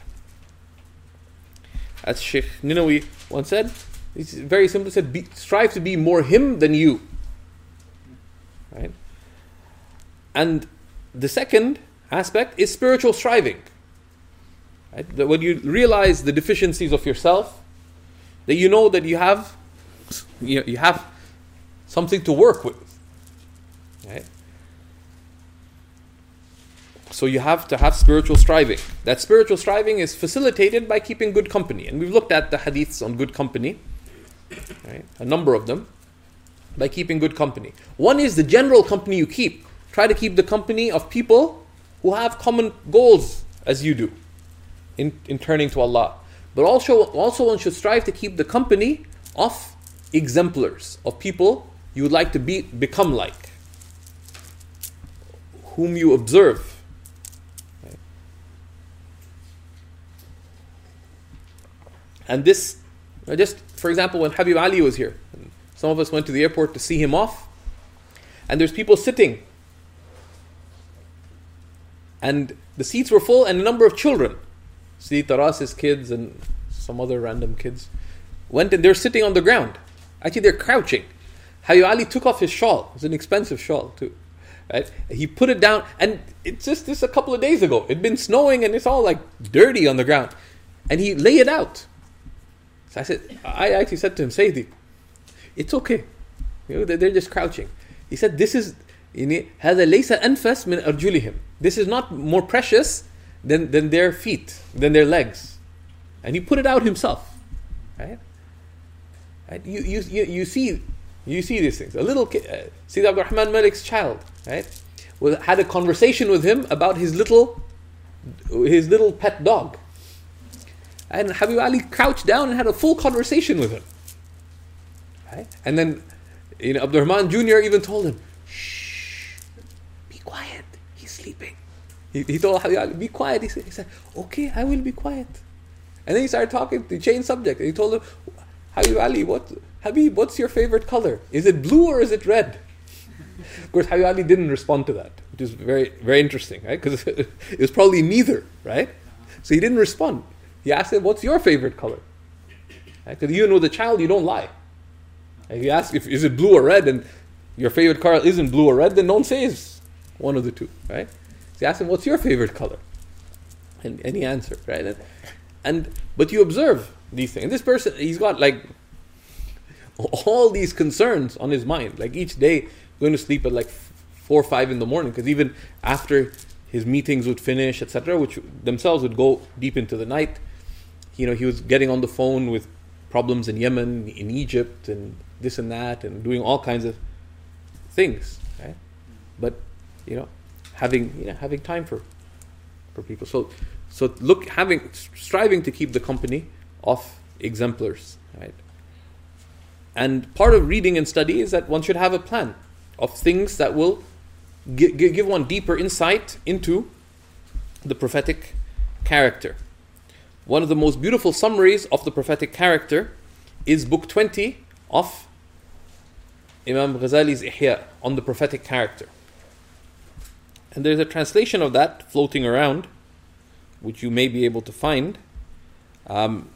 As Sheikh Ninawi once said, he's very simply said, be, strive to be more him than you. Right? And the second aspect is spiritual striving. Right? That when you realize the deficiencies of yourself, that you know that you have, you know, you have something to work with. Right? So you have to have spiritual striving. That spiritual striving is facilitated by keeping good company. And we've looked at the hadiths on good company, right? A number of them, by keeping good company. One is the general company you keep. Try to keep the company of people who have common goals as you do in, in turning to Allah. But also, also one should strive to keep the company of exemplars, of people you would like to be become like, whom you observe. Right? And this, just for example, when Habib Ali was here, some of us went to the airport to see him off, and there's people sitting, and the seats were full, and a number of children, see Taras's kids and some other random kids, went and they're sitting on the ground. Actually, they're crouching. Habib Ali took off his shawl. It's an expensive shawl too. Right? He put it down, and it's just this a couple of days ago. It'd been snowing, and it's all like dirty on the ground, and he lay it out. So I said, I actually said to him, Sayyidi, it's okay. You know, they're just crouching. He said, this is, هذا ليس أنفس من أرجلهم. This is not more precious than, than their feet, than their legs. And he put it out himself. Right? Right? You, you, you, you see you see these things. A little kid, uh, Sayyid Abdul Rahman Malik's child, right, was, had a conversation with him about his little his little pet dog. And Habib Ali crouched down and had a full conversation with him. Right? And then, you know, Abdul Rahman Junior even told him, shh, be quiet, he's sleeping. He, he told Habib Ali, be quiet. He said, he said, okay, I will be quiet. And then he started talking, he changed subject. And he told him, Habib Ali, what, Habib, what's your favorite color? Is it blue or is it red? Of course, Habib Ali didn't respond to that, which is very, very interesting, right? Because it was probably neither, right? So he didn't respond. He asked him, what's your favorite color? Because right? Even with a child, you don't lie. If you ask, if is it blue or red, and your favorite color isn't blue or red, then don't say it's one of the two, right? So he asked him, what's your favorite color? And, and he answered, right? And, and but you observe these things. And this person, he's got like all these concerns on his mind. Like each day, going to sleep at like four or five in the morning, because even after his meetings would finish, et cetera, which themselves would go deep into the night, you know, he was getting on the phone with problems in Yemen, in Egypt, and this and that, and doing all kinds of things, right? But you know, having you know having time for for people. So so look, having striving to keep the company of exemplars, right? And part of reading and study is that one should have a plan of things that will gi- gi- give one deeper insight into the prophetic character. One of the most beautiful summaries of the prophetic character is book twenty of Imam Ghazali's Ihya on the prophetic character. And there's a translation of that floating around, which you may be able to find. Um,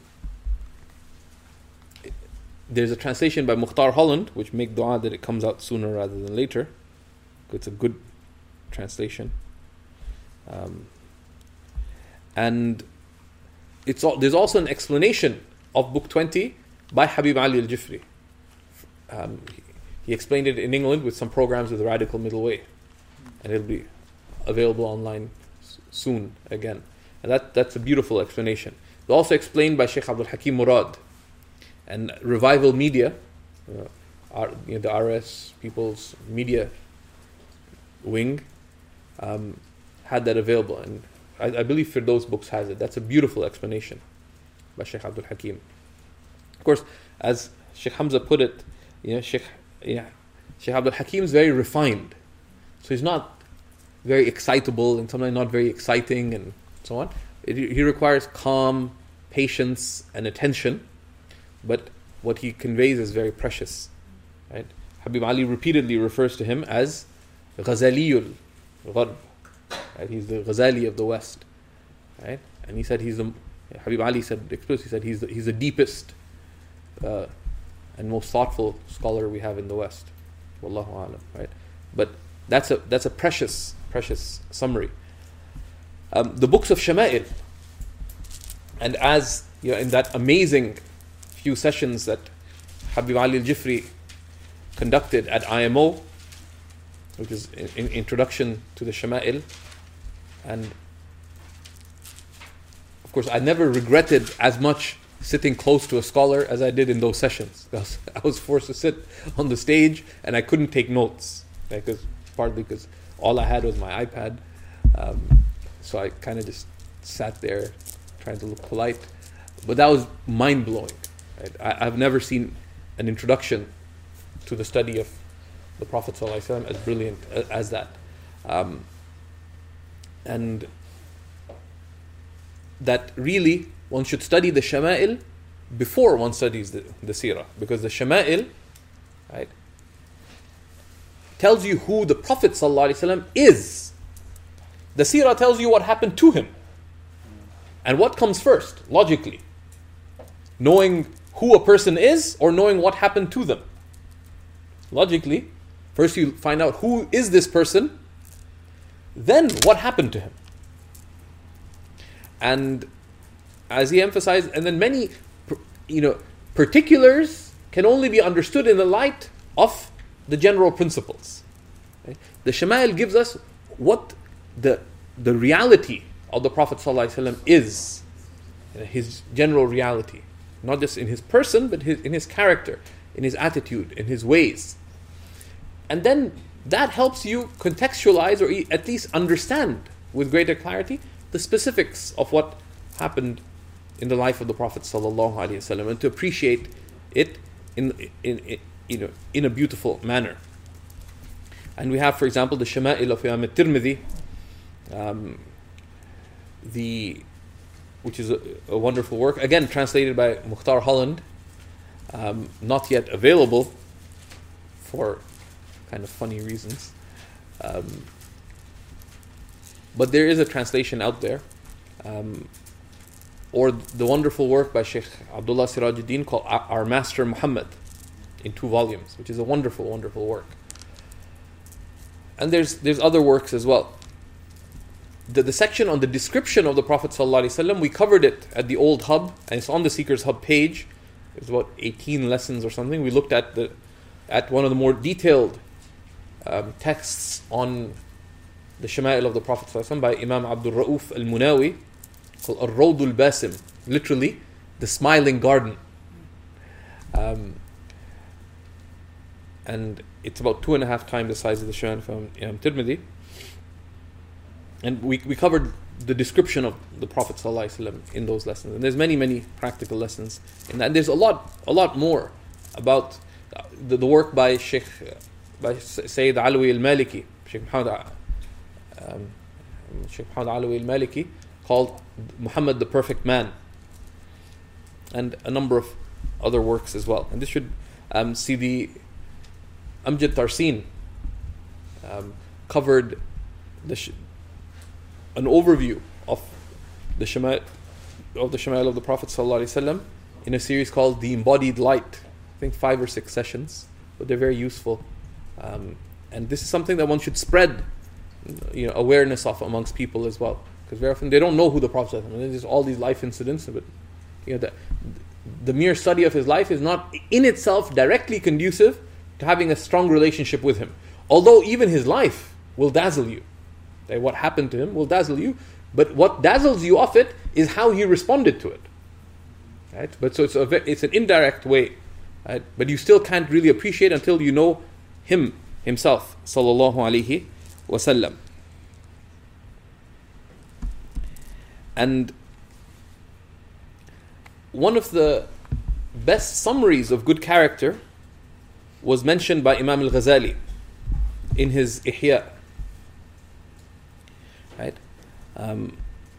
there's a translation by Mukhtar Holland, which make dua that it comes out sooner rather than later. It's a good translation. Um, and it's all, there's also an explanation of book twenty by Habib Ali al-Jifri. Um, he, he explained it in England with some programs with the Radical Middle Way, and it'll be available online s- soon again. And that that's a beautiful explanation. It's also explained by Sheikh Abdul Hakim Murad, and Revival Media, uh, R, you know, the R S People's Media wing, um, had that available, and I, I believe Firdaus Books has it. That's a beautiful explanation by Sheikh Abdul Hakim. Of course, as Sheikh Hamza put it, you know, Sheikh, yeah, Sheikh Abdul Hakim is very refined, so he's not very excitable and sometimes not very exciting and so on. It, he requires calm, patience, and attention, but what he conveys is very precious. Right? Habib Ali repeatedly refers to him as Ghazaliyul Gharb. Right? He's the Ghazali of the West. Right? And he said he's the Habib Ali said explicitly he said he's the, he's the deepest uh, and most thoughtful scholar we have in the West. Wallahu a'lam. Right? But that's a that's a precious precious summary. Um, the books of Shama'il, and as you know, in that amazing few sessions that Habib Ali al-Jifri conducted at I M O, which is in, in introduction to the Shama'il, and of course I never regretted as much sitting close to a scholar as I did in those sessions. I was, I was forced to sit on the stage and I couldn't take notes, because partly because all I had was my iPad, um, so I kind of just sat there trying to look polite, but that was mind-blowing. Right? I, I've never seen an introduction to the study of the Prophet ﷺ as brilliant as that. Um, and that really one should study the Shama'il before one studies the, the Seerah, because the Shama'il, right, tells you who the Prophet ﷺ is. The Seerah tells you what happened to him. And what comes first, logically? Knowing who a person is or knowing what happened to them? Logically, first you find out who is this person, then what happened to him. And as he emphasized, and then many, you know, particulars can only be understood in the light of the general principles. Okay? The Shama'il gives us what the the reality of the Prophet ﷺ is, his general reality, not just in his person, but his, in his character, in his attitude, in his ways. And then that helps you contextualize or at least understand with greater clarity the specifics of what happened in the life of the Prophet ﷺ, and to appreciate it in, in, in, you know, in a beautiful manner. And we have, for example, the Shama'il of Imam al-Tirmidhi, um, the which is a, a wonderful work, again translated by Mukhtar Holland, um, not yet available for kind of funny reasons. Um, but there is a translation out there. Um, or the wonderful work by Sheikh Abdullah Sirajuddin called Our Master Muhammad, in two volumes, which is a wonderful, wonderful work. And there's there's other works as well. The, the section on the description of the Prophet ﷺ, we covered it at the old hub, and it's on the Seekers Hub page. There's about eighteen lessons or something. We looked at the at one of the more detailed um, texts on the Shama'il of the Prophet ﷺ by Imam Abdul Ra'uf al-Munawi, called Ar-Rawd al-Basim, literally the smiling garden. Um, and it's about two and a half times the size of the Shama'il from Imam Tirmidhi. And we we covered the description of the Prophet ﷺ in those lessons. And there's many, many practical lessons in that. And there's a lot, a lot more about the, the work by Sheikh, by Sayyid Alawi al-Maliki, Sheikh Muhammad, um, Sheikh Muhammad Alawi al-Maliki, called Muhammad the Perfect Man, and a number of other works as well. And this should um, see the Amjad Tarsin um, covered the sh- an overview of the Shama'il of the Shama'il of the Prophet ﷺ in a series called The Embodied Light. I think five or six sessions, but they're very useful. Um, and this is something that one should spread, you know, awareness of amongst people as well, because very often they don't know who the Prophet is. I mean, there's all these life incidents, but you know, the, the mere study of his life is not in itself directly conducive to having a strong relationship with him. Although even his life will dazzle you. Like what happened to him will dazzle you, but what dazzles you of it is how he responded to it. Right? But so it's a it's an indirect way, right? But you still can't really appreciate until you know him himself, sallallahu alaihi wasallam. And one of the best summaries of good character was mentioned by Imam al-Ghazali in his Ihya. Right, um,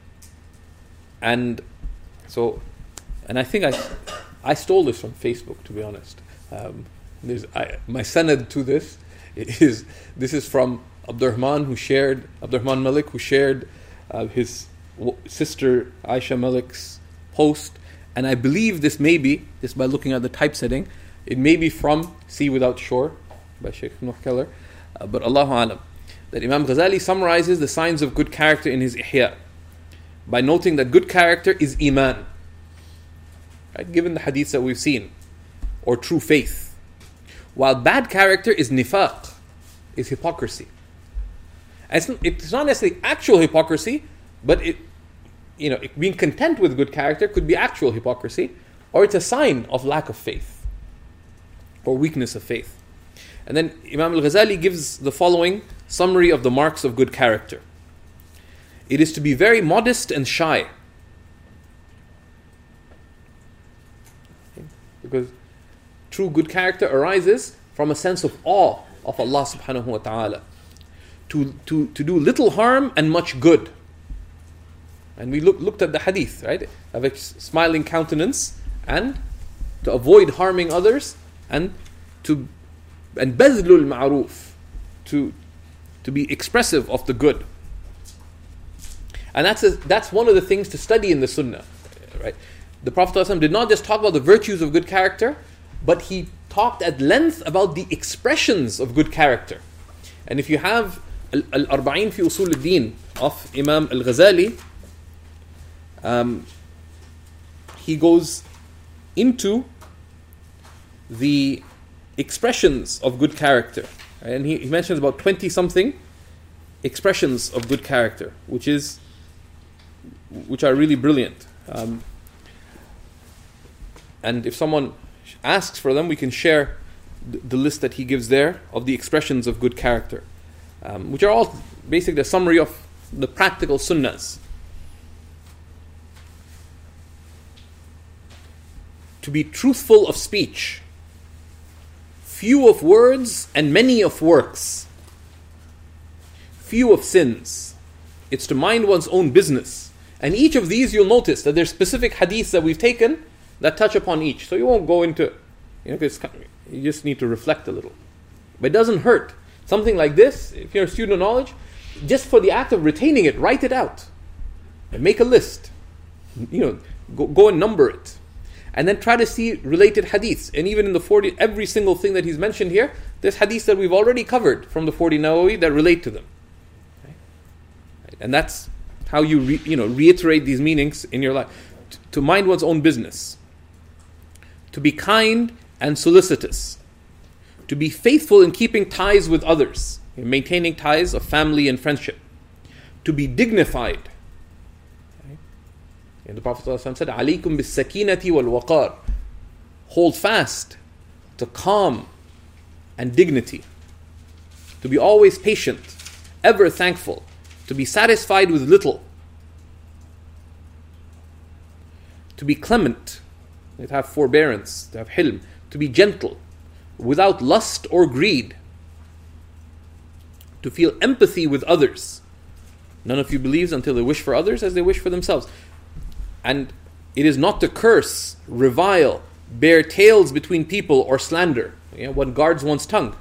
and so, and I think I, I stole this from Facebook, to be honest. Um, there's I, my sanad to this is this is from Abdurrahman, who shared Abdurrahman Malik, who shared uh, his w- sister Aisha Malik's post, and I believe this may be, just by looking at the typesetting, it may be from Sea Without Shore by Sheikh Nuh Keller, uh, but Allahu Alam. That Imam Ghazali summarizes the signs of good character in his Ihya by noting that good character is iman, right? Given the hadiths that we've seen, or true faith, while bad character is nifaq, is hypocrisy. And it's, not, it's not necessarily actual hypocrisy, but it, you know, it, being content with good character could be actual hypocrisy, or it's a sign of lack of faith or weakness of faith. And then Imam al-Ghazali gives the following summary of the marks of good character. It is to be very modest and shy. Okay? Because true good character arises from a sense of awe of Allah subhanahu wa ta'ala. To, to, to do little harm and much good. And we look, looked at the hadith, right? Have a smiling countenance and to avoid harming others and to and badlul ma'roof, to to be expressive of the good. And that's a, that's one of the things to study in the Sunnah, right? The Prophet ﷺ did not just talk about the virtues of good character, but he talked at length about the expressions of good character. And if you have Al-Arba'in fi Usul al-Din of Imam Al-Ghazali, um, he goes into the expressions of good character. And he, he mentions about twenty something expressions of good character, which is which are really brilliant. Um, and if someone asks for them, we can share th- the list that he gives there of the expressions of good character, um, which are all basically a summary of the practical sunnahs. To be truthful of speech, few of words and many of works, few of sins. It's to mind one's own business. And each of these, you'll notice that there's specific hadiths that we've taken that touch upon each. So you won't go into, you know, it's, you just need to reflect a little. But it doesn't hurt. Something like this, if you're a student of knowledge, just for the act of retaining it, write it out. And make a list. You know, go, go and number it. And then try to see related hadiths. And even in the forty, every single thing that he's mentioned here, there's hadiths that we've already covered from the forty Nawawi that relate to them. Okay? And that's how you re, you know reiterate these meanings in your life. T- to mind one's own business. To be kind and solicitous. To be faithful in keeping ties with others. In maintaining ties of family and friendship. To be dignified. And the Prophet ﷺ said, "Alaykum bis sakinati wal waqar." Hold fast to calm and dignity. To be always patient, ever thankful, to be satisfied with little. To be clement, to have forbearance, to have hilm, to be gentle, without lust or greed. To feel empathy with others. None of you believes until they wish for others as they wish for themselves. And it is not to curse, revile, bear tales between people or slander. You know, one guards one's tongue.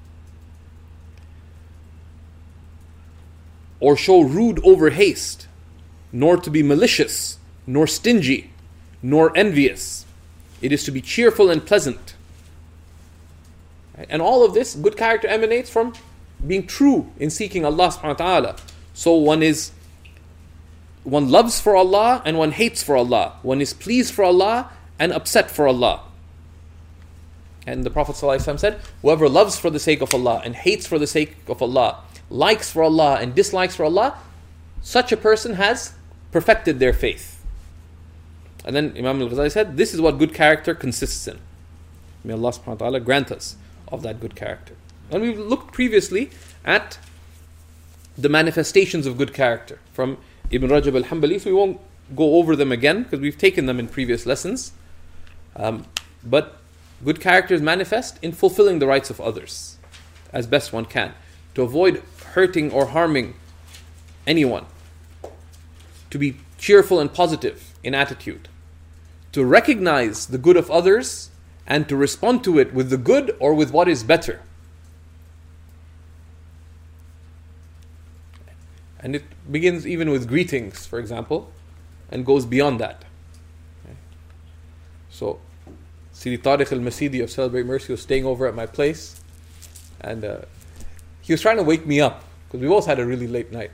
Or show rude over haste, nor to be malicious, nor stingy, nor envious. It is to be cheerful and pleasant. And all of this, good character emanates from being true in seeking Allah subhanahu wa ta'ala. So one is One loves for Allah and one hates for Allah. One is pleased for Allah and upset for Allah. And the Prophet ﷺ said, whoever loves for the sake of Allah and hates for the sake of Allah, likes for Allah and dislikes for Allah, such a person has perfected their faith. And then Imam Al-Ghazali said, this is what good character consists in. May Allah subhanahu wa ta'ala grant us of that good character. And we've looked previously at the manifestations of good character from Ibn Rajab al-Hanbali, so we won't go over them again because we've taken them in previous lessons. Um, but good character is manifest in fulfilling the rights of others as best one can, to avoid hurting or harming anyone, to be cheerful and positive in attitude, to recognize the good of others and to respond to it with the good or with what is better. And it begins even with greetings, for example, and goes beyond that. Okay. So, Sidi Tariq al-Masidi of Celebrate Mercy was staying over at my place, and uh, he was trying to wake me up, because we both had a really late night.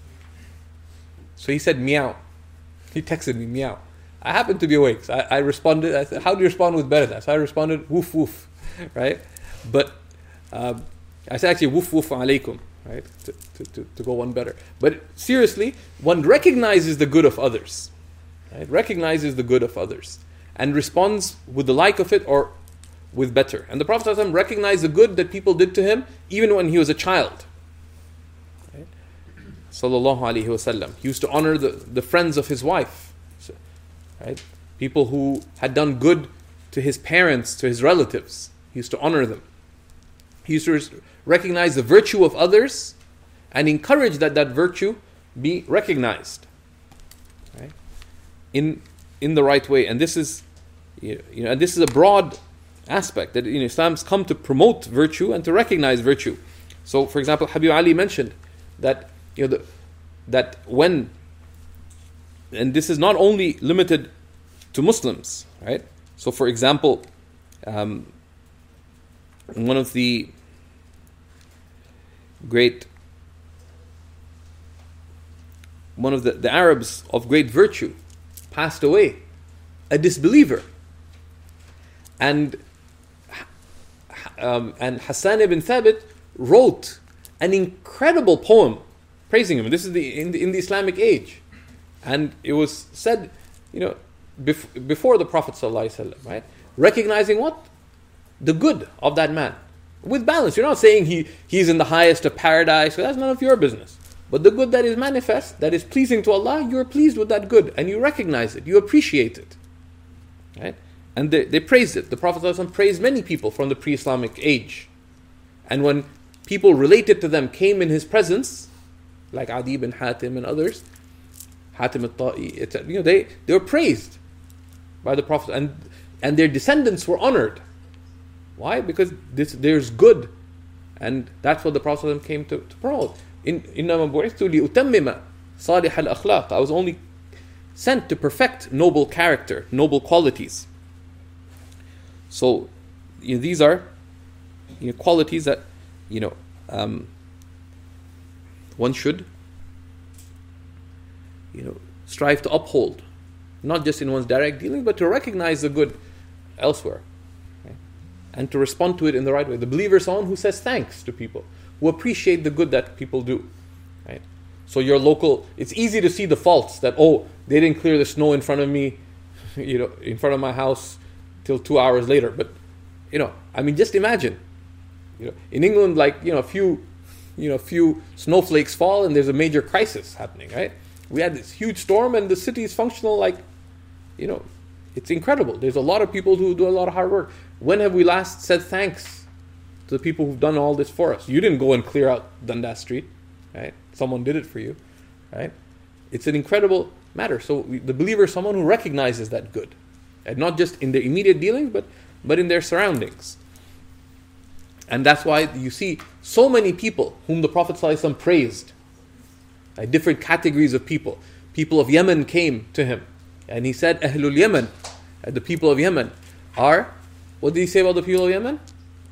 So he said, meow. He texted me, meow. I happened to be awake, so I, I responded, I said, how do you respond with better? So I responded, woof woof, right? But um, I said actually, woof woof alaykum. Right, to, to, to, to go one better. But seriously, one recognizes the good of others. Right? Recognizes the good of others. And responds with the like of it or with better. And the Prophet ﷺ recognized the good that people did to him even when he was a child. Right? Sallallahu Alaihi Wasallam. He used to honor the, the friends of his wife. So, right? People who had done good to his parents, to his relatives. He used to honor them. He used to res- recognize the virtue of others, and encourage that that virtue be recognized, right? in in the right way. And this is, you know, and this is a broad aspect that, you know, Islam's come to promote virtue and to recognize virtue. So, for example, Habib Ali mentioned that, you know, the, that when, and this is not only limited to Muslims, right? So, for example, um, one of the great, one of the, the Arabs of great virtue passed away, a disbeliever, and um, and Hassan ibn Thabit wrote an incredible poem praising him. This is the in the, in the Islamic age, and it was said, you know, bef- before the Prophet ﷺ, right? Recognizing what? The good of that man. With balance. You're not saying he, he's in the highest of paradise, so that's none of your business. But the good that is manifest, that is pleasing to Allah, you're pleased with that good, and you recognize it, you appreciate it. Right? And they, they praised it. The Prophet ﷺ praised many people from the pre-Islamic age. And when people related to them came in his presence, like Adi bin Hatim and others, Hatim al-Ta'i, you know, they, they were praised by the Prophet, and, and their descendants were honored. Why? Because this, there's good, and that's what the Prophet ﷺ came to, to promote. In إِنَّمَا بُعِثْتُ لِأُتَمِّمَ صَالِحَ الْأَخْلَاقِ. I was only sent to perfect noble character, noble qualities. So, you know, these are, you know, qualities that, you know, um, one should, you know, strive to uphold, not just in one's direct dealing, but to recognize the good elsewhere, okay? And to respond to it in the right way. The believer is someone who says thanks to people, who appreciate the good that people do, right? So your local, it's easy to see the faults that, oh, they didn't clear the snow in front of me, you know, in front of my house till two hours later. But, you know, I mean, just imagine, you know, in England, like, you know, a few, you know, a few snowflakes fall and there's a major crisis happening, right? We had this huge storm and the city is functional like, you know, it's incredible. There's a lot of people who do a lot of hard work. When have we last said thanks to the people who've done all this for us? You didn't go and clear out Dundas Street, right? Someone did it for you, right? It's an incredible matter. So we, the believer is someone who recognizes that good, and not just in their immediate dealings, but but in their surroundings. And that's why you see so many people whom the Prophet ﷺ praised, like different categories of people. People of Yemen came to him, and he said, Ahlul Yemen, the people of Yemen are, what did he say about the people of Yemen?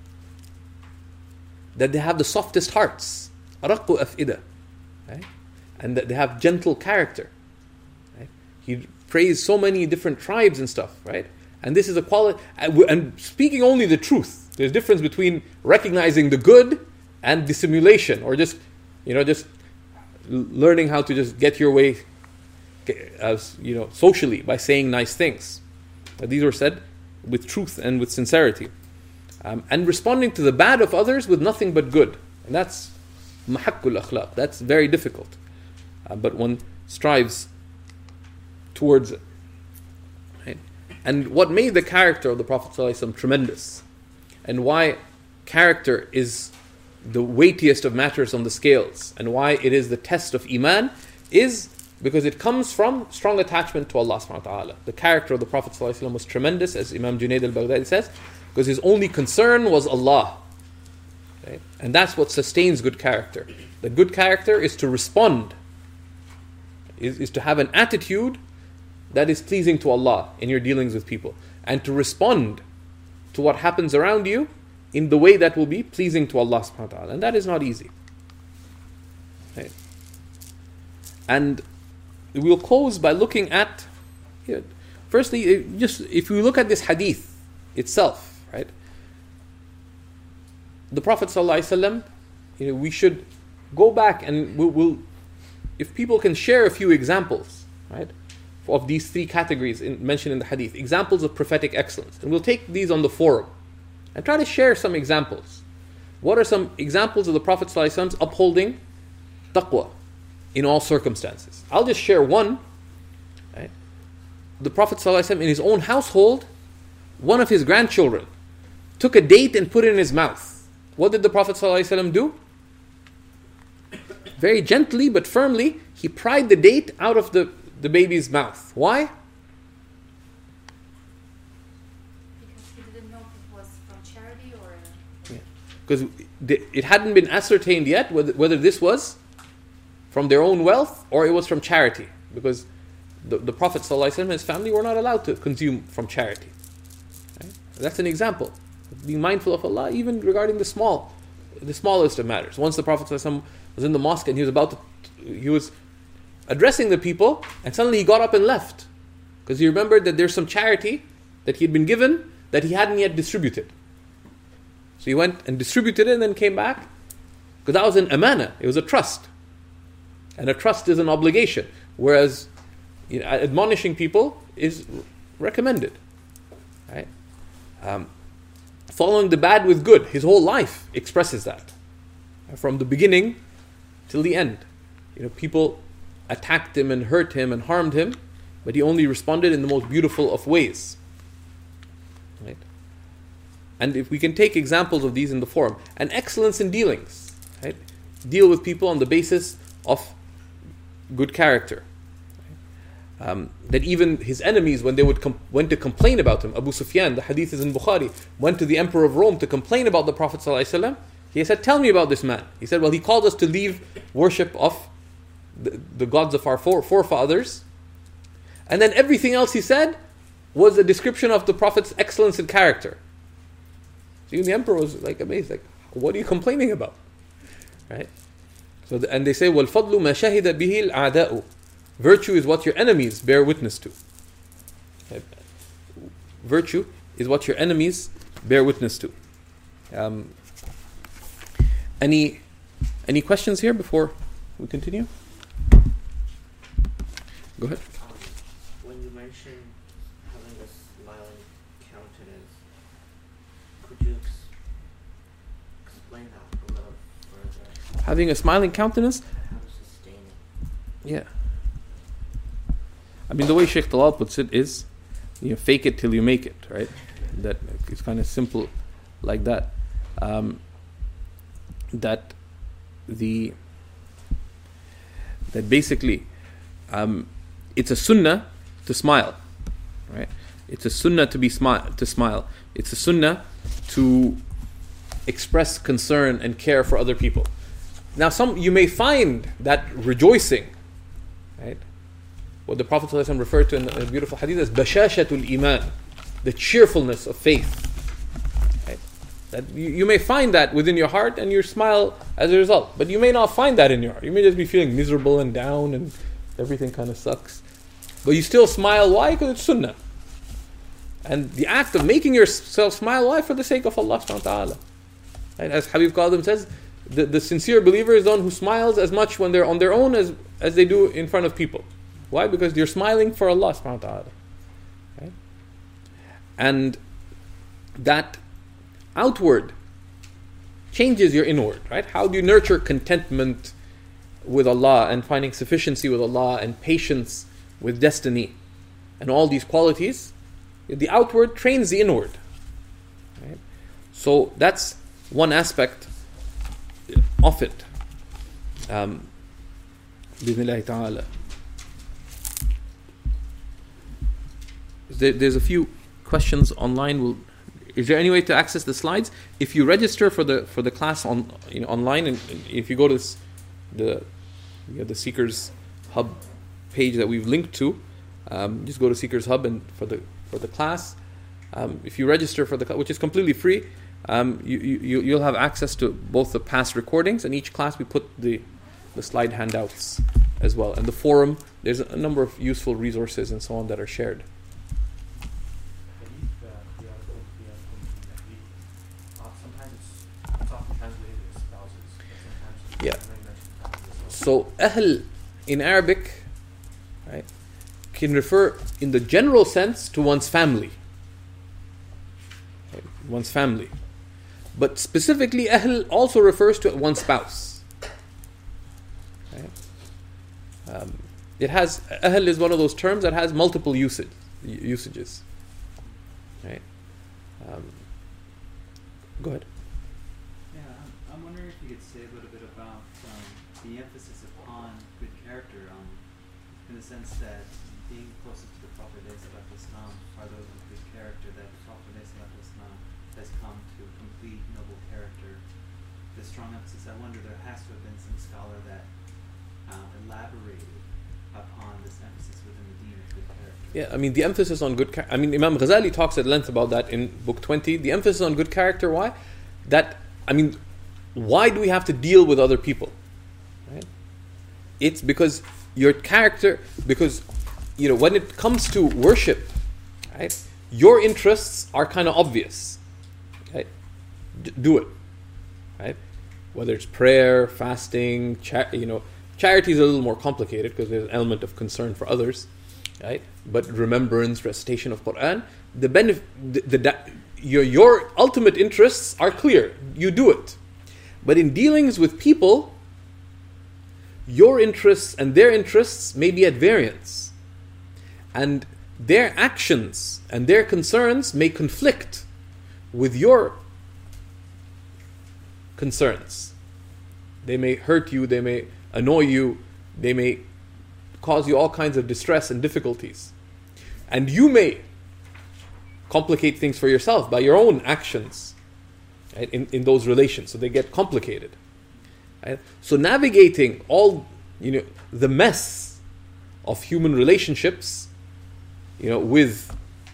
That they have the softest hearts, araqu af'ida, right? And that they have gentle character, right? He praised so many different tribes and stuff, right? And this is a quality, and speaking only the truth. There's a difference between recognizing the good and dissimulation, or just, you know, just learning how to just get your way, as you know, socially by saying nice things. But these were said with truth and with sincerity. Um, and responding to the bad of others with nothing but good. And that's mahakkul akhlaq. That's very difficult. Uh, but one strives towards it. Right? And what made the character of the Prophet ﷺ tremendous, and why character is the weightiest of matters on the scales, and why it is the test of Iman, is because it comes from strong attachment to Allah subhanahu wa ta'ala. The character of the Prophet ﷺ was tremendous, as Imam Junayd al-Baghdadi says, because his only concern was Allah. Okay? And that's what sustains good character. The good character is to respond, is, is to have an attitude that is pleasing to Allah in your dealings with people, and to respond to what happens around you in the way that will be pleasing to Allah subhanahu wa ta'ala. And that is not easy. Okay? And we'll close by looking at, you know, firstly, just if we look at this hadith itself, right? The Prophet ﷺ, you know, we should go back and we'll, we'll, if people can share a few examples, right, of these three categories in, mentioned in the hadith, examples of prophetic excellence, and we'll take these on the forum and try to share some examples. What are some examples of the Prophet ﷺ's upholding taqwa in all circumstances? I'll just share one. Right? The Prophet ﷺ, in his own household, one of his grandchildren took a date and put it in his mouth. what did the Prophet ﷺ do? Very gently but firmly, he pried the date out of the, the baby's mouth. Why? Because he didn't know if it was from charity or... Because it hadn't been ascertained yet whether, whether this was from their own wealth or it was from charity. Because the, the Prophet ﷺ and his family were not allowed to consume from charity. Right? That's an example. Being mindful of Allah even regarding the small, the smallest of matters. Once the Prophet ﷺ was in the mosque and he was about to, he was addressing the people, and suddenly he got up and left. Because he remembered that there's some charity that he had been given that he hadn't yet distributed. So he went and distributed it and then came back. Because that was an amana, it was a trust. And a trust is an obligation. Whereas you know, admonishing people is recommended. Right? Um, following the bad with good, his whole life expresses that. From the beginning till the end. You know, people attacked him and hurt him and harmed him, but he only responded in the most beautiful of ways. Right? And if we can take examples of these in the forum, and excellence in dealings, right? Deal with people on the basis of good character. Right? Um, that even his enemies, when they would com- went to complain about him, Abu Sufyan, the hadith is in Bukhari, went to the Emperor of Rome to complain about the Prophet ﷺ. He said, "Tell me about this man." He said, "Well, he called us to leave worship of the, the gods of our fore- forefathers." And then everything else he said was a description of the Prophet's excellence in character. So even the Emperor was like amazed, like, what are you complaining about? Right? So the, and they say, وَالْفَضْلُ مَا شَهِدَ بِهِ الْأَعْدَاءُ. Virtue is what your enemies bear witness to. Right? Virtue is what your enemies bear witness to. Um, any any questions here before we continue? Go ahead. Um, when you mentioned having a smiling countenance, could you ex- explain that a little further? Having a smiling countenance? How to sustain it? Yeah. I mean, the way Shaykh Talal puts it is, you know, fake it till you make it, right? That it's kind of simple like that. Um, that the that basically um, it's a sunnah to smile, right? It's a sunnah to be smile to smile. It's a sunnah to express concern and care for other people. Now, some you may find that rejoicing, right? What the Prophet ﷺ referred to in a beautiful hadith as bashashatul iman, the cheerfulness of faith. Right? That you, you may find that within your heart and you smile as a result, but you may not find that in your heart. You may just be feeling miserable and down and everything kind of sucks. But you still smile. Why? Because it's sunnah. And the act of making yourself smile, why? For the sake of Allah subhanahu wa ta'ala. Right? As Habib Qadim says, the, the sincere believer is the one who smiles as much when they're on their own as, as they do in front of people. Why? Because you're smiling for Allah subhanahu wa ta'ala. Right? And that outward changes your inward, right? How do you nurture contentment with Allah and finding sufficiency with Allah and patience with destiny and all these qualities? The outward trains the inward. Right? So that's one aspect of it. Um, Bismillah ta'ala. There, there's a few questions online. We'll, is there any way to access the slides? If you register for the for the class on you know online, and if you go to this, the you know, the Seekers Hub page that we've linked to, um, just go to Seekers Hub and for the for the class. Um, if you register for the class, which is completely free, um, you, you you'll have access to both the past recordings, and each class we put the the slide handouts as well, and the forum. There's a number of useful resources and so on that are shared. Yeah. So ahl in Arabic, right, can refer in the general sense to one's family. Right, one's family. But specifically ahl also refers to one's spouse. Right? Um, it has ahl is one of those terms that has multiple usage usages. Right? Um, go ahead. Yeah, the emphasis upon good character, um, in the sense that being closest to the Prophet Islam are those with good character, that the Prophet Islam has come to complete noble character. The strong emphasis, I wonder, there has to have been some scholar that uh, elaborated upon this emphasis within the deen of good character. Yeah, I mean, the emphasis on good character, I mean, Imam Ghazali talks at length about that in book twenty. The emphasis on good character, why? That, I mean, why do we have to deal with other people? Right? It's because your character, because, you know, when it comes to worship, right, your interests are kind of obvious. Right? D- do it. Right? Whether it's prayer, fasting, cha- you know, charity is a little more complicated because there's an element of concern for others, right? But remembrance, recitation of Quran, the benefit, the, the your your ultimate interests are clear. You do it, but in dealings with people, your interests and their interests may be at variance, and their actions and their concerns may conflict with your concerns. They may hurt you, they may annoy you, they may cause you all kinds of distress and difficulties. And you may complicate things for yourself by your own actions, right, in, in those relations, so they get complicated. Right? So navigating all, you know, the mess of human relationships, you know, with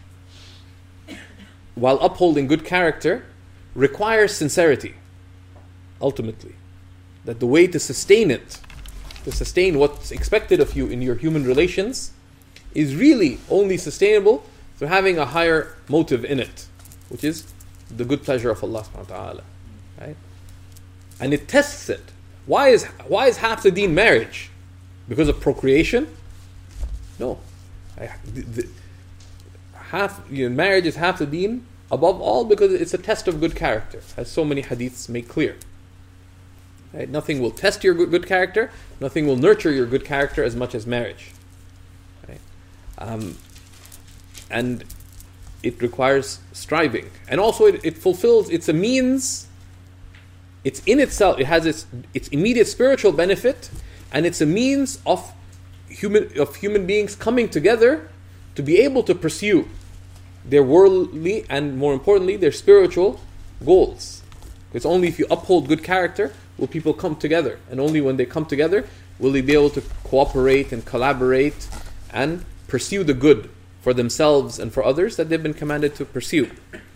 while upholding good character requires sincerity. Ultimately, that the way to sustain it, to sustain what's expected of you in your human relations, is really only sustainable through having a higher motive in it, which is the good pleasure of Allah subhanahu wa ta'ala. Right? And it tests it. Why is why is half the deen marriage? Because of procreation? No. I, the, the, half you know, marriage is half the deen, above all because it's a test of good character, as so many hadiths make clear. Right? Nothing will test your good, good character. Nothing will nurture your good character as much as marriage. Right? Um, and it requires striving. And also it, it fulfills, it's a means, it's in itself, it has its, its immediate spiritual benefit, and it's a means of human, of human beings coming together to be able to pursue their worldly and, more importantly, their spiritual goals. It's only if you uphold good character will people come together, and only when they come together will they be able to cooperate and collaborate and pursue the good for themselves and for others that they've been commanded to pursue.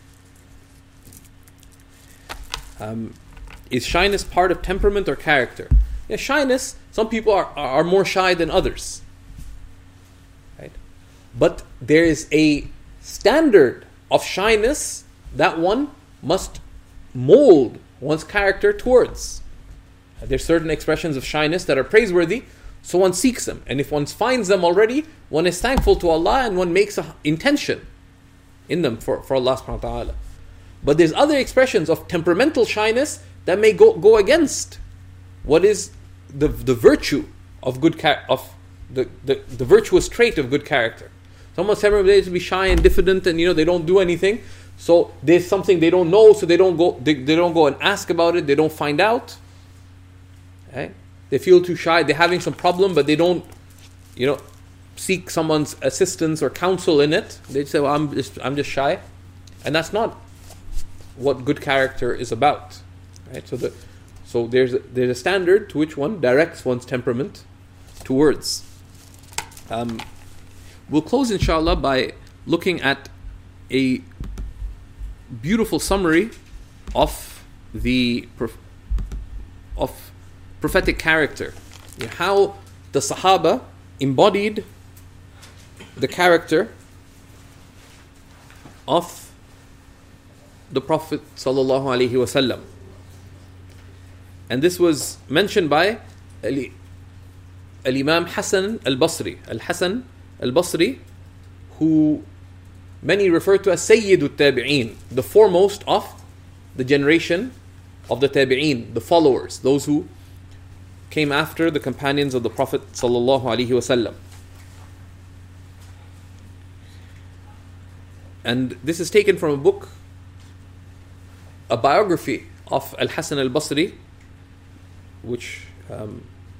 Um, is shyness part of temperament or character? Yeah, shyness, some people are, are more shy than others. Right? But there is a standard of shyness that one must mold one's character towards. There's certain expressions of shyness that are praiseworthy, so one seeks them. And if one finds them already, one is thankful to Allah and one makes an intention in them for, for Allah subhanahu wa ta'ala. But there's other expressions of temperamental shyness that may go, go against what is the the virtue of good char- of the, the, the virtuous trait of good character. Someone's temperament to be shy and diffident, and you know they don't do anything. So there's something they don't know, so they don't go they, they don't go and ask about it, they don't find out. Right? They feel too shy, they're having some problem, but they don't, you know, seek someone's assistance or counsel in it. They say, well, I'm just I'm just shy. And that's not what good character is about. Right? So the so there's a, there's a standard to which one directs one's temperament towards. Um, we'll close inshallah by looking at a beautiful summary of the of prophetic character, how the Sahaba embodied the character of the Prophet sallallahu alaihi wasallam. And this was mentioned by Al- Al-Imam Hassan al-Basri, Al-Hassan al-Basri, who many refer to as Sayyidut Tabi'een, the foremost of the generation of the Tabi'een, the followers, those who came after the companions of the Prophet sallallahu alaihi wasallam. And this is taken from a book, a biography of Al-Hassan al-Basri, which um,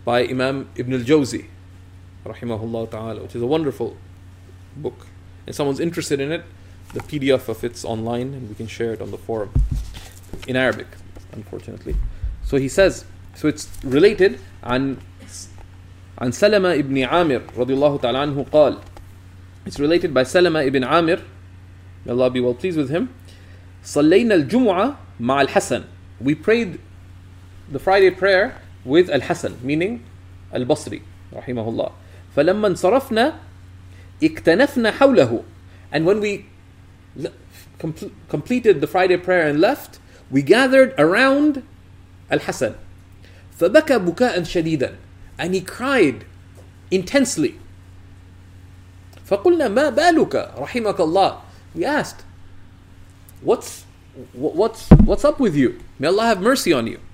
by Imam Ibn al-Jawzi, rahimahullah ta'ala, which is a wonderful book. If someone's interested in it, the P D F of it's online and we can share it on the forum. In Arabic, unfortunately. So he says, so it's related عن عن سلمة ibn Amir رضي الله تعالى عنه قال. It's related by Salama ibn Amir, may Allah be well pleased with him. صلينا الجمعة مع الحسن. We prayed the Friday prayer with Al-Hasan, meaning Al-Basri, rahimahullah. فلما انصرفنا اكتنفنا حوله. And when we com- completed the Friday prayer and left, we gathered around Al-Hasan. فبكى بكاء شديدا. And he cried intensely. فقلنا ما بالك رحمك الله. We asked, what's what's what's up with you? May Allah have mercy on you.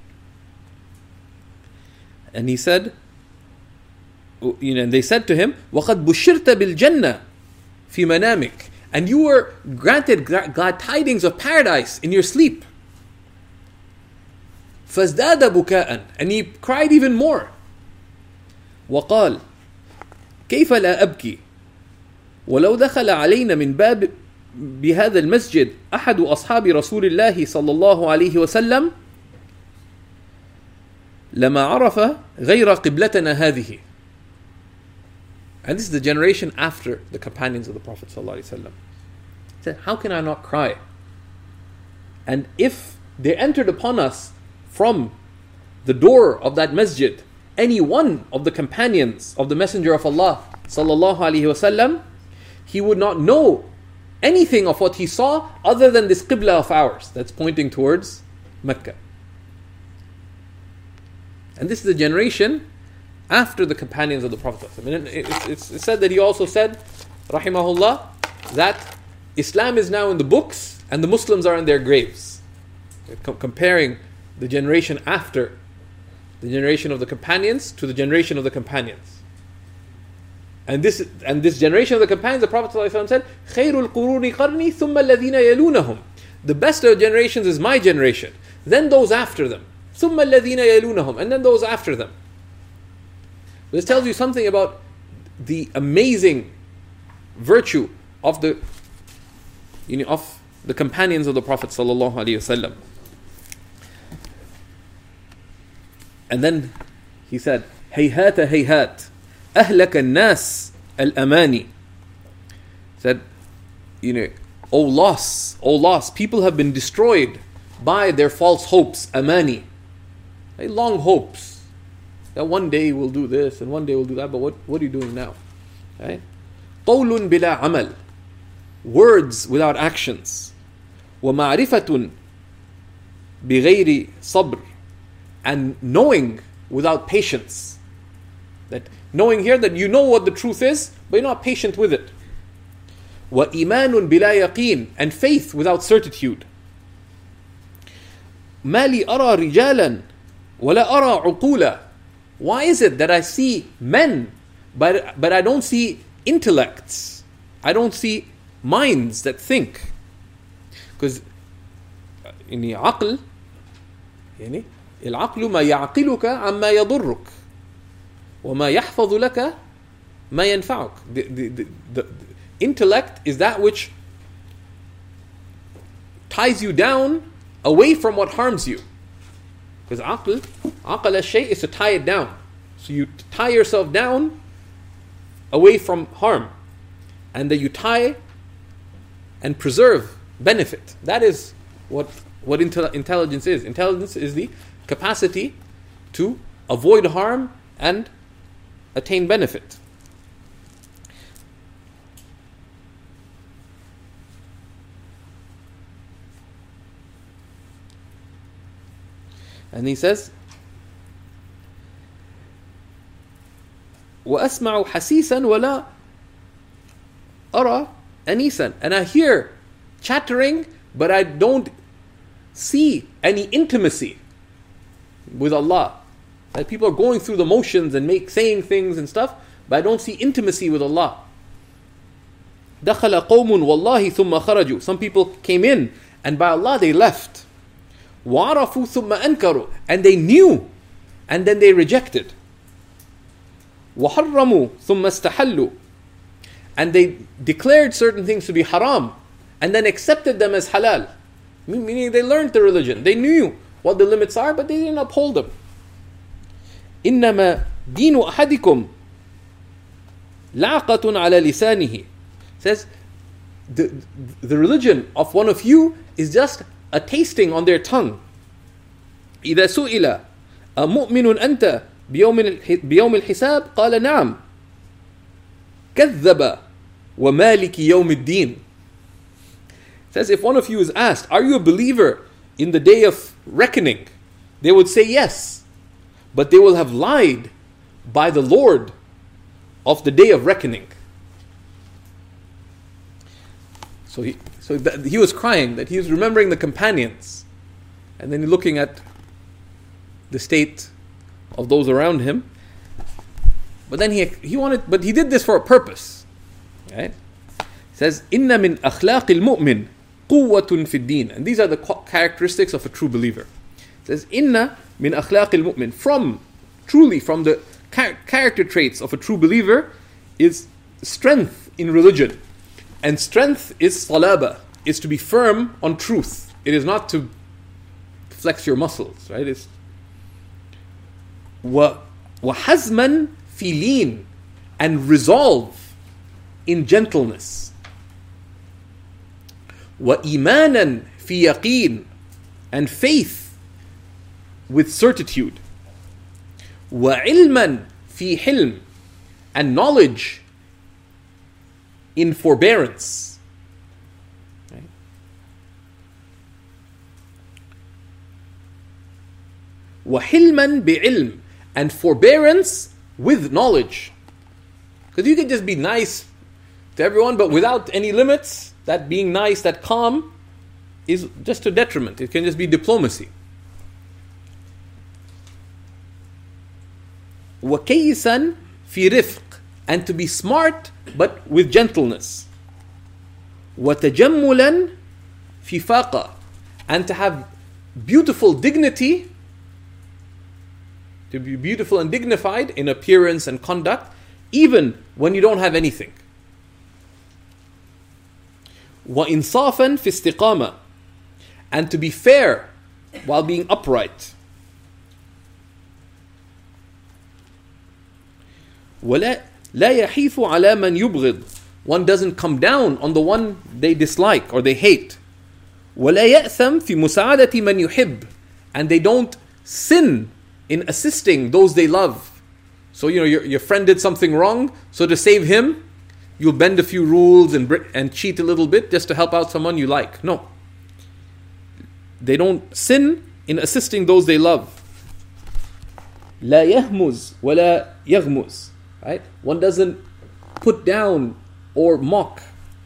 And he said, you know, and they said to him, وَقَدْ بُشِّرْتَ بِالْجَنَّةِ فِي مَنَامِكَ. And you were granted glad tidings of paradise in your sleep. فَازْدَادَ بُكَاءً. And he cried even more. وَقَالَ كَيْفَ لَا أَبْكِي وَلَوْ دَخَلَ عَلَيْنَا مِنْ بَابِ بهذا المسجد أحد أصحاب رسول الله صلى الله عليه وسلم لما عرف غير قبلتنا هذه. And this is the generation after the companions of the Prophet صلى الله عليه وسلم. He said, how can I not cry? And if they entered upon us from the door of that masjid, any one of the companions of the Messenger of Allah صلى الله عليه وسلم, he would not know anything of what he saw other than this qibla of ours that's pointing towards Mecca. And this is the generation after the companions of the Prophet. I mean, it's, it's, it's said that he also said, rahimahullah, that Islam is now in the books and the Muslims are in their graves. Com- comparing the generation after the generation of the companions to the generation of the companions. And this and this generation of the companions, the Prophet ﷺ said, خَيْرُ الْقُرُونِ قَرْنِي ثُمَّ الَّذِينَ يَلُونَهُم. The best of generations is my generation, then those after them. ثُمَّ الَّذِينَ يَلُونَهُم. And then those after them. This tells you something about the amazing virtue of the, you know, of the companions of the Prophet ﷺ. And then he said, هَيْهَاتَ هَيْهَاتَ أهلك الناس الأماني. Said, you know, oh loss, oh loss, people have been destroyed by their false hopes, amani, hey, long hopes that one day we'll do this and one day we'll do that, but what, what are you doing now? Right? قول بلا عمل, words without actions. ومعرفة بغير صبر, and knowing without patience. That knowing here that you know what the truth is, but you're not patient with it. وَإِيمَانٌ بِلَا يَقِينٌ, and faith without certitude. مَا لِي أَرَى رِجَالًا وَلَا أَرَى عُقُولًا. Why is it that I see men, but, but I don't see intellects? I don't see minds that think. Because in the عقل, يعني العقل ما يعقلك عما يضرك. وَمَا يَحْفَظُ لَكَ مَا يَنْفَعُكَ. The, the, the, the intellect is that which ties you down away from what harms you. Because aql, aql al-shay is to tie it down. So you tie yourself down away from harm. And that you tie and preserve benefit. That is what, what intel- intelligence is. Intelligence is the capacity to avoid harm and attain benefit. And he says, وَأَسْمَعُ حَسِيسًا وَلَا أَرَى أَنِيسًا. And I hear chattering, but I don't see any intimacy with Allah. That people are going through the motions and make saying things and stuff, but I don't see intimacy with Allah. دَخَلَ قَوْمٌ وَاللَّهِ ثُمَّ خَرَجُوا. Some people came in, and by Allah they left. وَعَرَفُوا ثُمَّ أَنْكَرُوا. And they knew, and then they rejected. وحرموا ثم استحلوا. And they declared certain things to be haram and then accepted them as halal. Meaning they learned the religion. They knew what the limits are, but they didn't uphold them. إنما دين أحدكم لعقة على لسانه. Says the, the religion of one of you is just a tasting on their tongue. إذا سئل أمؤمن أنت بيوم بيوم الحساب قال نعم كذب ومالك يوم الدين. Says if one of you is asked, are you a believer in the day of reckoning? They would say yes, but they will have lied by the Lord of the day of reckoning. So he, so that he was crying, that he was remembering the companions, and then looking at the state of those around him. But then he he wanted, but he did this for a purpose. Right? He says, "Inna min akhlaq al-mu'min quwwatun fi ad-din," and these are the characteristics of a true believer. It says, "Inna min akhlaq al-mu'min," from truly from the char- character traits of a true believer is strength in religion, and strength is salaba, is to be firm on truth. It is not to flex your muscles, right? It's wa wahazman fi lin, and resolve in gentleness. Wa imanan fi yaqeen, and faith with certitude. Wa ilman fi hilm, and knowledge in forbearance. Right? Wa hilman bi ilm, and forbearance with knowledge. Because you can just be nice to everyone, but without any limits, that being nice, that calm, is just a detriment. It can just be diplomacy. وَكَيِّسًا فِي رِفْقٍ, and to be smart, but with gentleness. وَتَجَمُّلًا فِي فَاقَةٍ, and to have beautiful dignity, to be beautiful and dignified in appearance and conduct, even when you don't have anything. وَإِنصَافًا فِي اسْتِقَامَةٍ, and to be fair while being upright. وَلَا لَا يَحِيفُ عَلَى مَنْ يُبْغِضُ, one doesn't come down on the one they dislike or they hate. وَلَا يَأْثَمْ فِي مُسَاعَدَةِ مَنْ يُحِبُّ, and they don't sin in assisting those they love. So, you know, your, your friend did something wrong, so to save him, you'll bend a few rules and and cheat a little bit just to help out someone you like. No. They don't sin in assisting those they love. لا يهمز ولا يغمز. Right? One doesn't put down or mock.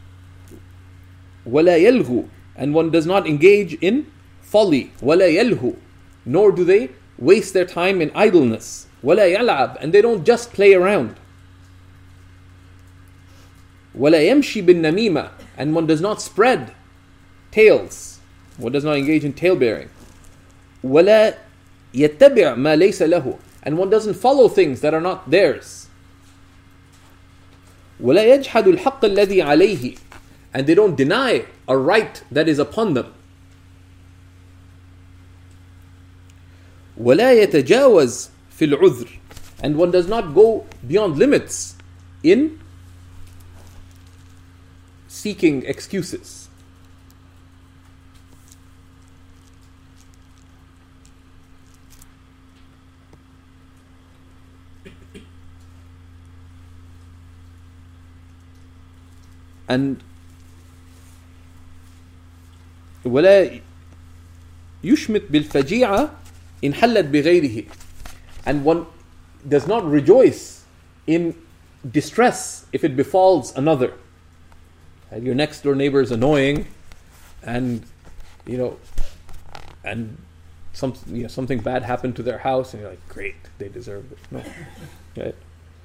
ولا يلغو, and one does not engage in folly. ولا يلهو, nor do they waste their time in idleness. ولا يلعب, and they don't just play around. ولا يمشي بالنميمة, and one does not spread tales. One does not engage in tale-bearing. ولا يتبع ما ليس له, and one doesn't follow things that are not theirs. ولا يجحد الحق الذي عليه, and they don't deny a right that is upon them. ولا يتجاوز في العذر, and one does not go beyond limits in seeking excuses. And ولا يشمت بالفجيعة إن حلت بغيره, and one does not rejoice in distress if it befalls another. And your next door neighbor is annoying, and you know, and some you know, something bad happened to their house, and you're like, great, they deserve it. No, right?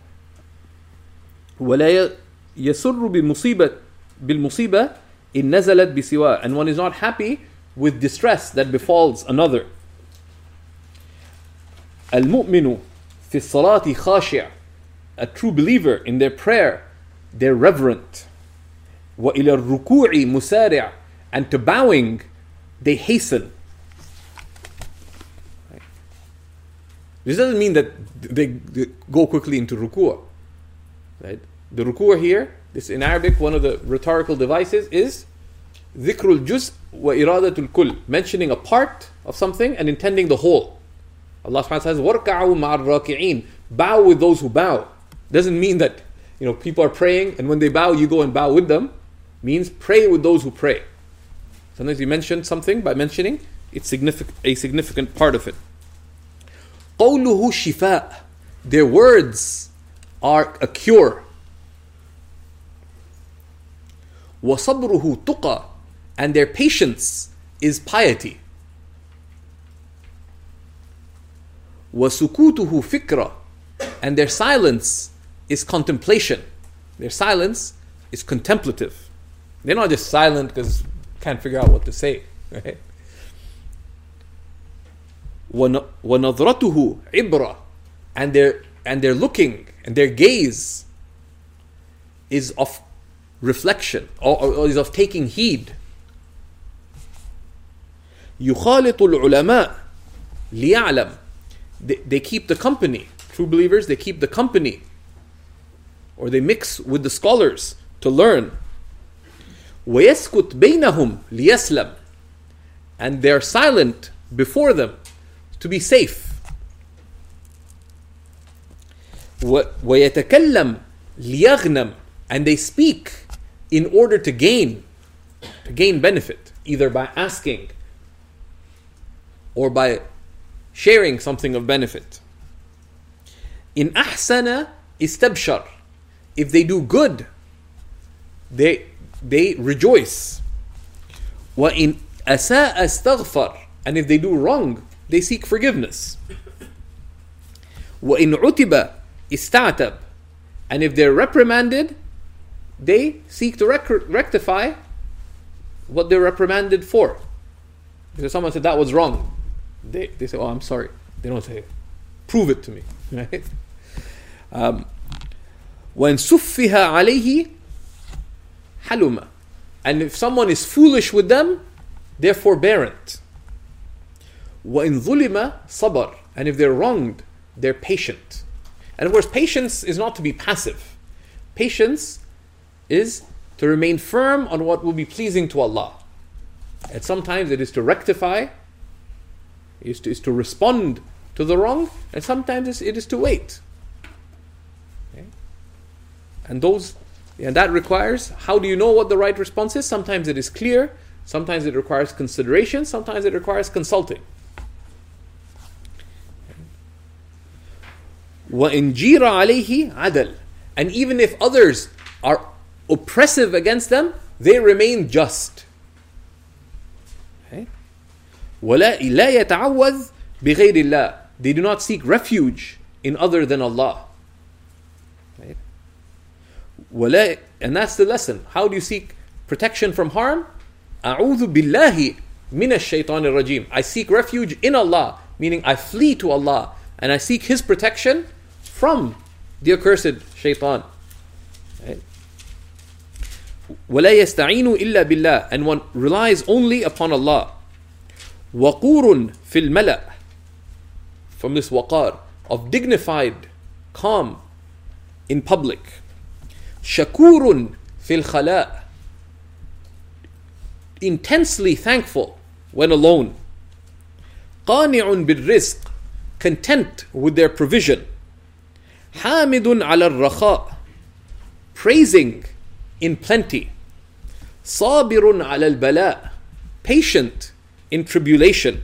ولا يسر بالمصيبة بالمصيبة إن نزلت بسواه, and one is not happy with distress that befalls another. المؤمن في الصلاة خاشع, a true believer in their prayer, they're reverent. وَإِلَى الرُّكُوعِ مُسَارِعٌ, and to bowing, they hasten. Right? This doesn't mean that they, they go quickly into ruku'. Right? The ruku' here, this in Arabic, one of the rhetorical devices is ذِكْرُ الْجُزْء وَإِرَادَةُ الْكُلِّ, mentioning a part of something and intending the whole. Allah subhanahu wa ta'ala says, وَارْكَعُوا مَعَ الرَّاكِعِينَ, bow with those who bow. Doesn't mean that, you know, people are praying and when they bow, you go and bow with them. Means pray with those who pray. Sometimes you mention something by mentioning it's significant, a significant part of it. قَوْلُهُ شِفَاء, their words are a cure. وَصَبْرُهُ تُقَى, and their patience is piety. وَسُكُوتُهُ فِكْرَةٌ, and their silence is contemplation. Their silence is contemplative. They're not just silent because can't figure out what to say. Right? وَنَظْرَتُهُ عِبْرَةٌ, and their and their looking and their gaze is of reflection or, or is of taking heed. يُخَالِطُ الْعُلَمَاء لِيَعْلَمْ, they, they keep the company. True believers, they keep the company, or they mix with the scholars to learn. وَيَسْكُتْ بَيْنَهُمْ لِيَسْلَمْ, and they're silent before them to be safe. وَيَتَكَلَّمْ لِيَغْنَمْ, and they speak in order to gain, to gain benefit, either by asking or by sharing something of benefit. In أَحْسَنَ إِسْتَبْشَرْ, if they do good, they they rejoice. وَإِنْ أَسَاءَ اسْتَغْفَرْ, and if they do wrong, they seek forgiveness. وَإِنْ عُتِبَ إِسْتَعْتَبْ, and if they're reprimanded, they seek to rec- rectify what they're reprimanded for. If someone said that was wrong, they, they say, oh, I'm sorry. They don't say, prove it to me. Right? Um, وَإِنْ سُفِّهَ عَلَيْهِ حَلُمَ, and if someone is foolish with them, they're forbearant. وَإِنْ ظُلِمَ صَبَرْ, and if they're wronged, they're patient. And of course, patience is not to be passive. Patience is to remain firm on what will be pleasing to Allah. And sometimes it is to rectify, it is to, is to respond to the wrong, and sometimes it is to wait. Okay? And those, and that requires, how do you know what the right response is? Sometimes it is clear, sometimes it requires consideration, sometimes it requires consulting. وَإِنْ جِيرَ عَلَيْهِ عَدَلْ, and even if others are oppressive against them, they remain just. Okay? وَلَا إِلَّا يَتَعَوَّذْ بِغَيْرِ اللَّهِ, they do not seek refuge in other than Allah. Right? وَلَا, and that's the lesson. How do you seek protection from harm? أَعُوذُ بِاللَّهِ مِنَ الشَّيْطَانِ الرَّجِيمِ, I seek refuge in Allah, meaning I flee to Allah, and I seek His protection from the accursed shaitan. Right? وَلَا يَسْتَعِينُ إِلَّا بِاللَّهِ, and one relies only upon Allah. وَقُورٌ فِي الْمَلَأِ, from this waqar, of dignified, calm in public. شَكُورٌ فِي الْخَلَاءِ, intensely thankful when alone. قَانِعٌ بِالرِّزْقِ, content with their provision. حَامِدٌ عَلَى الرَّخَاءِ, praising in plenty. صَابِرٌ عَلَى الْبَلَاءِ, patient in tribulation.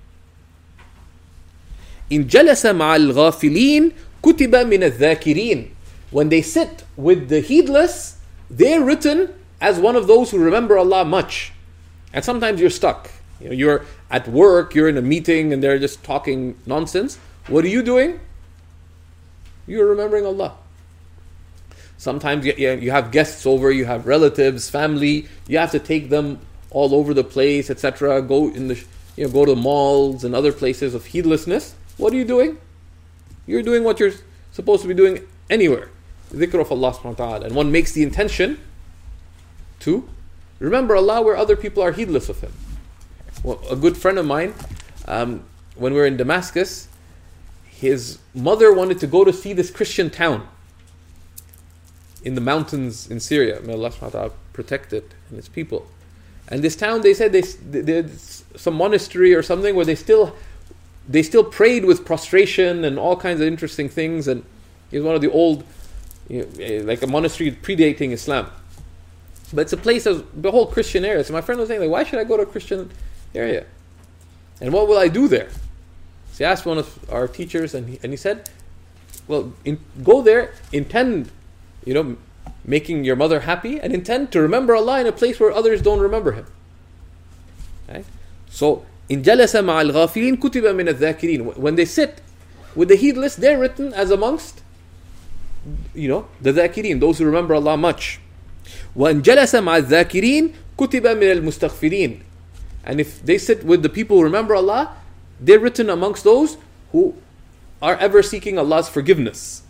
إِنْ جَلَسَ مَعَ الْغَافِلِينَ كُتِبَ مِنَ الذَّاكِرِينَ, when they sit with the heedless, they're written as one of those who remember Allah much. And sometimes you're stuck. You know, you're at work, you're in a meeting, and they're just talking nonsense. What are you doing? You're remembering Allah. Sometimes you, you have guests over, you have relatives, family. You have to take them all over the place, et cetera. Go in the, you know, go to malls and other places of heedlessness. What are you doing? You're doing what you're supposed to be doing anywhere, dhikr of Allah subhanahu wa ta'ala, and one makes the intention to remember Allah where other people are heedless of Him. Well, a good friend of mine, um, when we were in Damascus, his mother wanted to go to see this Christian town in the mountains in Syria. May Allah subhanahu wa ta'ala protect it and its people. And this town, they said, they, there's some monastery or something where they still they still prayed with prostration and all kinds of interesting things. And it was one of the old, you know, like a monastery predating Islam. But it's a place of the whole Christian area. So my friend was saying, like, why should I go to a Christian area? And what will I do there? So he asked one of our teachers, and he, and he said, well, in, go there, intend, you know, making your mother happy, and intend to remember Allah in a place where others don't remember Him. Right? So, in jalasa ma'al ghafilin kutiba min al-dhakirin. When they sit with the heedless, they're written as amongst, you know, the dhakirin, those who remember Allah much. وَإِنْ جَلَسَ مَعَ الذَّاكِرِينَ كُتِبَ مِنَ الْمُسْتَغْفِرِينَ. And if they sit with the people who remember Allah, they're written amongst those who are ever seeking Allah's forgiveness.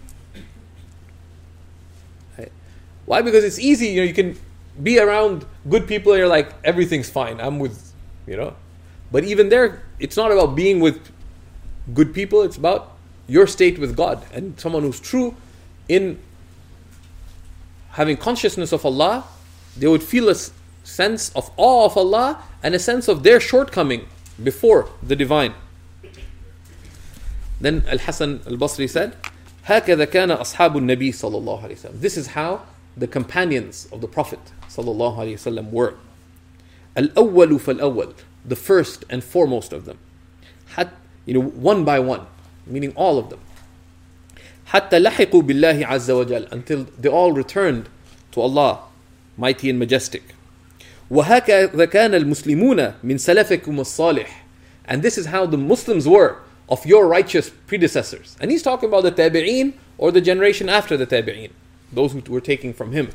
Right? Why? Because it's easy, you know, you can be around good people and you're like, everything's fine, I'm with, you know. But even there, it's not about being with good people, it's about your state with God. And someone who's true in having consciousness of Allah, they would feel a sense of awe of Allah and a sense of their shortcoming before the divine. Then Al-Hasan Al-Basri said, هَكَذَا كَانَ أَصْحَابُ النَّبِي صلى الله عليه وسلم. This is how the companions of the Prophet صلى الله عليه وسلم were. الْأَوَّلُ فَالْأَوَّلُ. The first and foremost of them. Had, you know, one by one, meaning all of them. حتى لحقوا بالله عز وجل, until they all returned to Allah, mighty and majestic. وهكذا كان المسلمون من سلفكم الصالح. And this is how the Muslims were of your righteous predecessors. And he's talking about the tabi'een, or the generation after the tabi'een, those who were taking from him.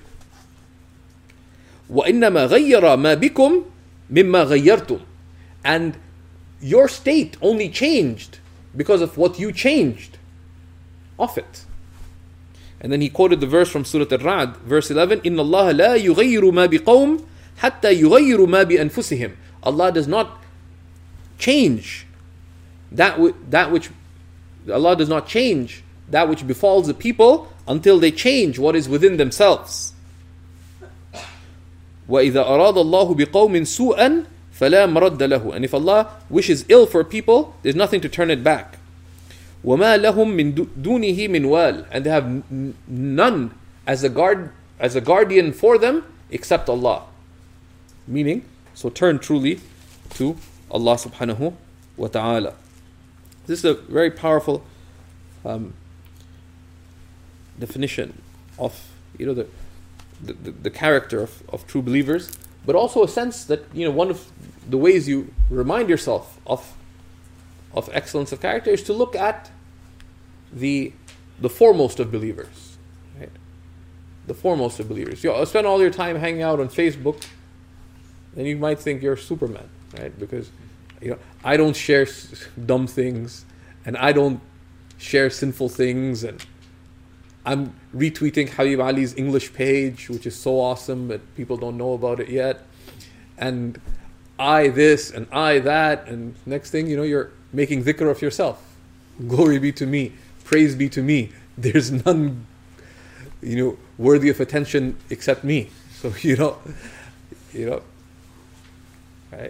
وإنما غير ما بكم مما غيرتم. And your state only changed because of what you changed of it. And then he quoted the verse from Surah Al-Ra'd, verse eleven, إِنَّ اللَّهَ لَا يُغَيِّرُ مَا بِقَوْمٍ حَتَّى يُغَيِّرُ مَا بِأَنفُسِهِمْ. Allah does not change that, w- that which, Allah does not change that which befalls the people until they change what is within themselves. وَإِذَا أَرَادَ اللَّهُ بِقَوْمٍ سُوءًا فَلَا مَرَدَّ لَهُ. And if Allah wishes ill for people, there's nothing to turn it back. وَمَا لَهُم مِّن دُونِهِ مِنْ وَالٍ. And they have n- none as a guard, as a guardian for them except Allah. Meaning, so turn truly to Allah subhanahu wa ta'ala. This is a very powerful um, definition of, you know, the the, the, the character of, of true believers, but also a sense that, you know, one of the ways you remind yourself of of excellence of character is to look at the the foremost of believers, right? The foremost of believers. You know, spend all your time hanging out on Facebook, and you might think you're Superman, right? Because, you know, I don't share s- dumb things, and I don't share sinful things, and I'm retweeting Habib Ali's English page, which is so awesome, but people don't know about it yet. And I this and I that, and next thing you know, you're making dhikr of yourself. Glory be to me, praise be to me. There's none, you know, worthy of attention except me. So you know, you know, right?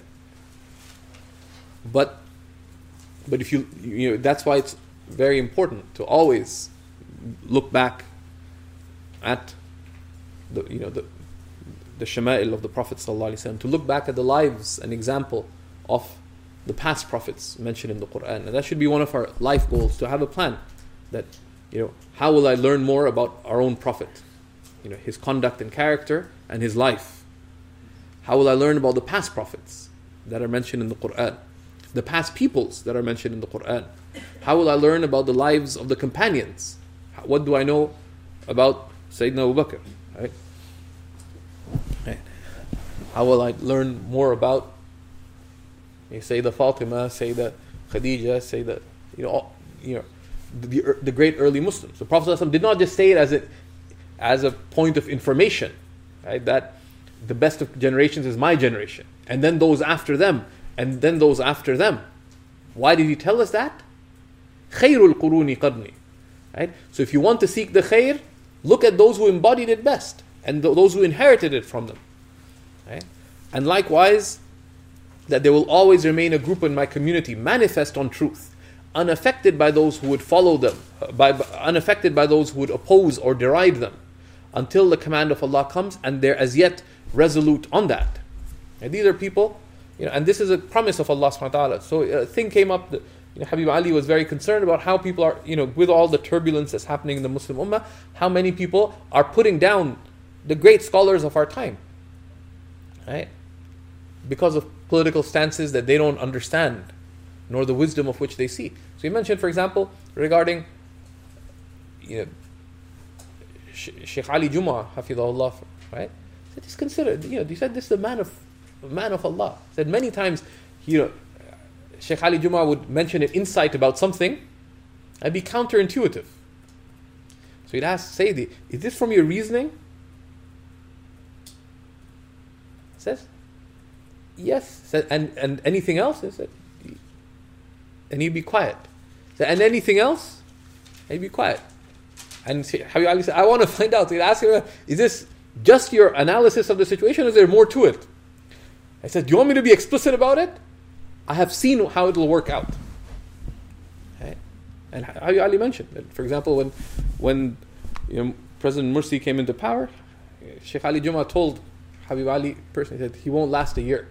But, but if you, you know, that's why it's very important to always look back at the, you know, the the shama'il of the Prophet ﷺ, to look back at the lives and example of the past prophets mentioned in the Quran. And that should be one of our life goals, to have a plan that, you know, how will I learn more about our own Prophet? You know, his conduct and character and his life. How will I learn about the past prophets that are mentioned in the Quran? The past peoples that are mentioned in the Quran? How will I learn about the lives of the companions? What do I know about Sayyidina Abu Bakr? Right? Right. How will I learn more about Sayyidah Fatima, Sayyidah Khadija, Sayyidah, you know, all, you know, the, the, the great early Muslims. The Prophet ﷺ did not just say it as a, as a point of information, right? That the best of generations is my generation, and then those after them, and then those after them. Why did he tell us that? خَيْرُ الْقُرُونِ قَرْنِي. Right? So if you want to seek the khair, look at those who embodied it best, and th- those who inherited it from them. Right? And likewise, that there will always remain a group in my community manifest on truth, unaffected by those who would follow them, uh, by, by, unaffected by those who would oppose or deride them, until the command of Allah comes, and they're as yet resolute on that. And these are people, you know, and this is a promise of Allah subhanahu wa ta'ala. So a thing came up, that, you know, Habib Ali was very concerned about how people are, you know, with all the turbulence that's happening in the Muslim Ummah, how many people are putting down the great scholars of our time, right? Because of political stances that they don't understand, nor the wisdom of which they see. So he mentioned, for example, regarding, you know, Sheikh Ali Juma, Hafidahullah, right? He said, he's considered, you know, he said this is the man of, man of Allah. He said many times, you know, Sheikh Ali Juma would mention an insight about something and be counterintuitive. So he'd ask Sayyidi, is this from your reasoning? He says, yes. He said, and, and anything else? He said, and he'd be quiet. He said, and anything else? And he'd be quiet. And Habib Ali said, I want to find out. So he'd ask him, is this just your analysis of the situation, or is there more to it? I said, do you want me to be explicit about it? I have seen how it will work out. Okay? And Habib Ali mentioned that, for example, when when you know, President Mursi came into power, Sheikh Ali Juma told Habib Ali personally that he won't last a year.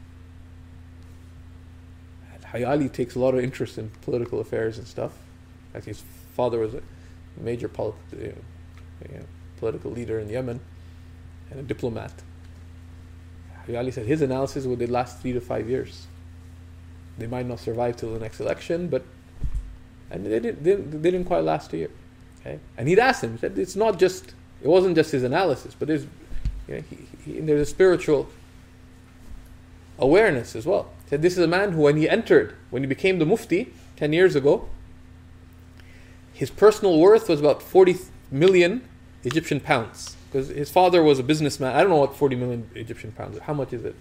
And Habib Ali takes a lot of interest in political affairs and stuff. Like his father was a major polit- you know, you know, political leader in Yemen and a diplomat. Habib Ali said his analysis would last three to five years. They might not survive till the next election, but and they didn't, they, they didn't quite last a year. Okay, and he'd asked him. He said it's not just, it wasn't just his analysis, but there's, you know, he, he, there's a spiritual awareness as well. He said this is a man who, when he entered, when he became the mufti ten years ago, his personal worth was about forty million Egyptian pounds, because his father was a businessman. I don't know what forty million Egyptian pounds is. How much is it?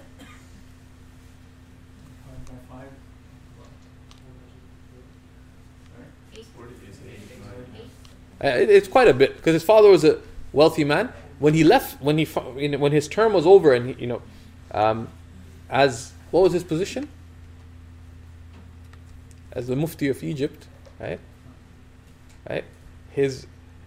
Uh, it, it's quite a bit, because his father was a wealthy man. When he left, when he when his term was over, and he, you know, um, as what was his position? As the Mufti of Egypt, right? Right. His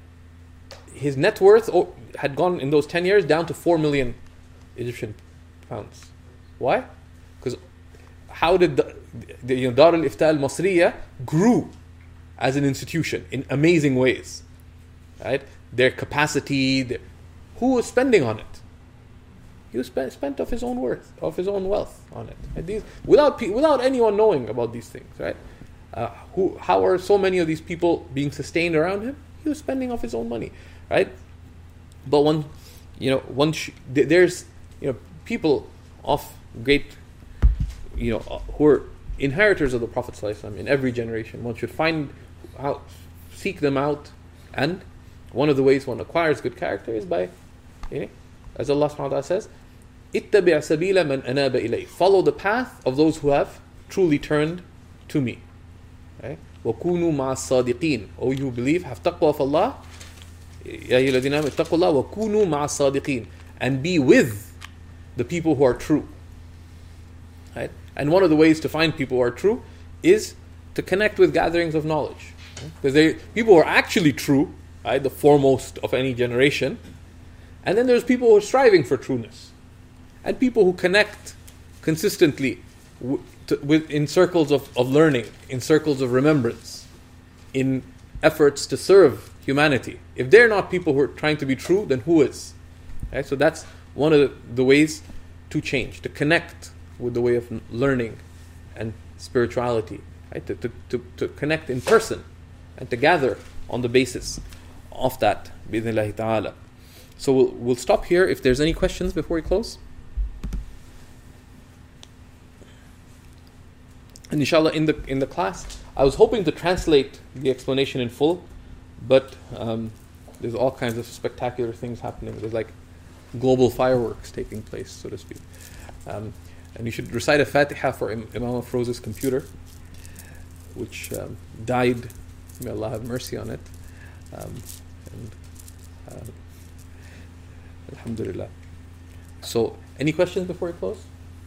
his net worth had gone in those ten years down to four million Egyptian pounds. Why? Because how did the, the you know, Dar al-Ifta al-Masriya grew as an institution in amazing ways, right? Their capacity, their, who was spending on it? He was spent, spent of his own worth, of his own wealth on it. And these, without without anyone knowing about these things, right? Uh, who? How are so many of these people being sustained around him? He was spending of his own money, right? But one, you know, one sh- there's you know people of great, you know, uh, who are inheritors of the Prophet ﷺ in every generation. One should find how, seek them out, and one of the ways one acquires good character is by, you know, as Allah subhanahu wa ta'ala says, ittabi' sabila man anaba ilay. Follow the path of those who have truly turned to me. Right? وَكُونُوا مَعَ الصَّادِقِينَ. O you who believe, have taqwa of Allah. يَا أَيُّهَا الَّذِينَ آمَنُوا اتَّقُوا اللَّهَ وَكُونُوا مَعَ الصَّادِقِينَ. And be with the people who are true. Right? And one of the ways to find people who are true is to connect with gatherings of knowledge. Because they people who are actually true, right, the foremost of any generation. And then there's people who are striving for trueness. And people who connect consistently w- to, with, in circles of, of learning, in circles of remembrance, in efforts to serve humanity. If they're not people who are trying to be true, then who is? Right? So that's one of the, the ways to change, to connect with the way of learning and spirituality, right? To, to, to, to connect in person and to gather on the basis of that, bi'idhnillahi ta'ala. So we'll, we'll stop here. If there's any questions before we close. And inshallah, in the in the class I was hoping to translate the explanation in full, but um, there's all kinds of spectacular things happening. There's like global fireworks taking place, so to speak. Um, and you should recite a Fatiha for Im- Imam Afroz's computer, which um, died. May Allah have mercy on it. Um, and, uh, Alhamdulillah. So, any questions before we close?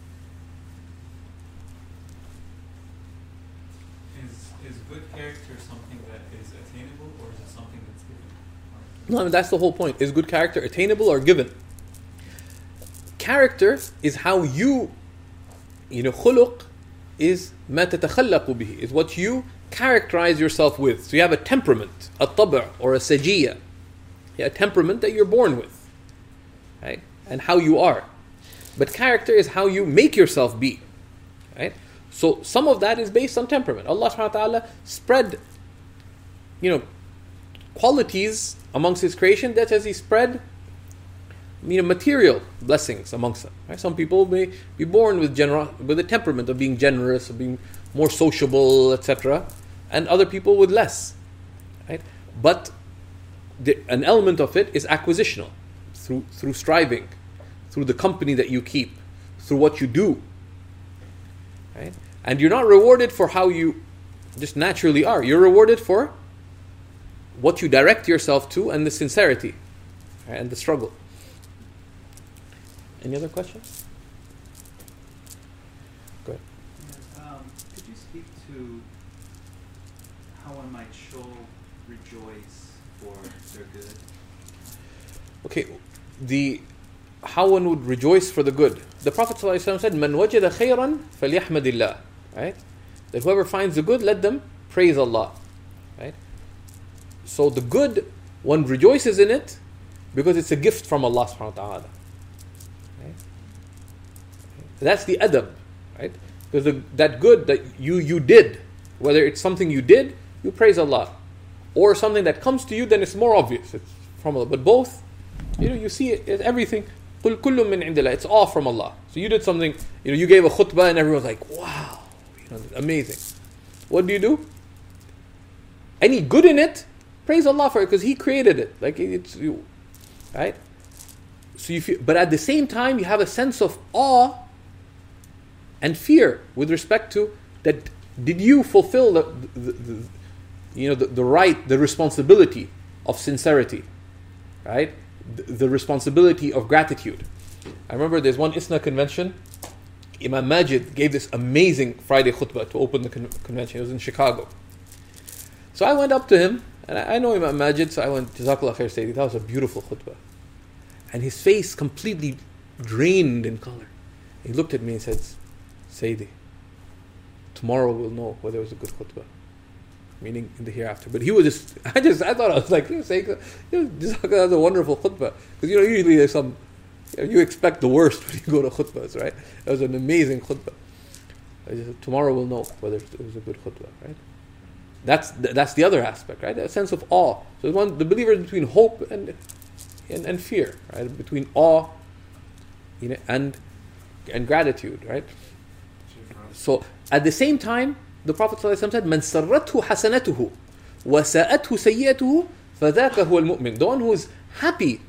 Is is good character something that is attainable, or is it something that's given? No, I mean, that's the whole point. Is good character attainable or given? Character is how you, you know, khuluq is ما تتخلق به, is what you characterize yourself with. So you have a temperament, a tab' or a sajiyya, yeah, a temperament that you're born with, right? And how you are. But character is how you make yourself be, right? So some of that is based on temperament. Allah subhanahu wa ta'ala spread, you know, qualities amongst His creation that as He spread, you know, material blessings amongst them. Right? Some people may be born with gener- with a temperament of being generous, of being more sociable, et cetera, and other people with less. Right? But the, an element of it is acquisitional, through through striving, through the company that you keep, through what you do. Right? And you're not rewarded for how you just naturally are. You're rewarded for what you direct yourself to and the sincerity, right, and the struggle. Any other questions? Go ahead. Yes, um, could you speak to how one might show rejoice for their good? Okay, the how one would rejoice for the good. The Prophet ﷺ said, "Man wajada khayran falyahmadillah." Right? That whoever finds the good, let them praise Allah. Right? So the good, one rejoices in it because it's a gift from Allah subhanahu wa ta'ala. Right? That's the adab, right? Because the, that good that you you did, whether it's something you did, you praise Allah, or something that comes to you, then it's more obvious. It's from Allah. But both, you know, you see it, it everything. قُلْ كُلٌّ مِّنْ عِنْدِ اللَّهِ. It's all from Allah. So you did something, you know, you gave a khutbah and everyone's like, wow, you know, amazing. What do you do? Any good in it, praise Allah for it because He created it. Like it's you, right? So you feel, but at the same time, you have a sense of awe and fear with respect to that. Did you fulfill the, the, the you know, the, the right, the responsibility of sincerity, right? The, the responsibility of gratitude. I remember there's one ISNA convention. Imam Majid gave this amazing Friday khutbah to open the con- convention. It was in Chicago. So I went up to him, and I, I know Imam Majid, so I went, Jazakallah khair Sayyidi, that was a beautiful khutbah. And his face completely drained in color. He looked at me and said, Sayyidi, tomorrow we'll know whether it was a good khutbah. Meaning in the hereafter. But he was just, I just, I thought, I was like, you know, saying, you know, Jazakallah, that was a wonderful khutbah. Because, you know, usually there's some, you, know, you expect the worst when you go to khutbahs, right? It was an amazing khutbah. I just said, tomorrow we'll know whether it was a good khutbah, right? That's that's the other aspect, right? A sense of awe. So one, the believer is between hope and, and and fear, right? Between awe, you know, and and gratitude, right? So at the same time, the Prophet ﷺ said, "Man sarrathu hasanatuhu, wa sa'athu sayyi'atuhu, fadhaka huwa al-mu'min." The one who is happy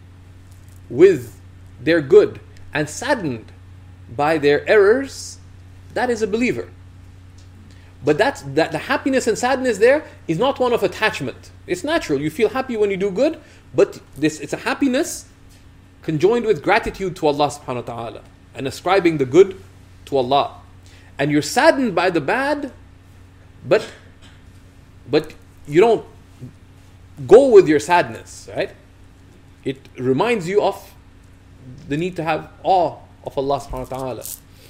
with their good and saddened by their errors, that is a believer. But that's, that the happiness and sadness there is not one of attachment. It's natural. You feel happy when you do good, but this it's a happiness conjoined with gratitude to Allah subhanahu wa ta'ala and ascribing the good to Allah. And you're saddened by the bad, but but you don't go with your sadness, right? It reminds you of the need to have awe of Allah subhanahu wa ta'ala.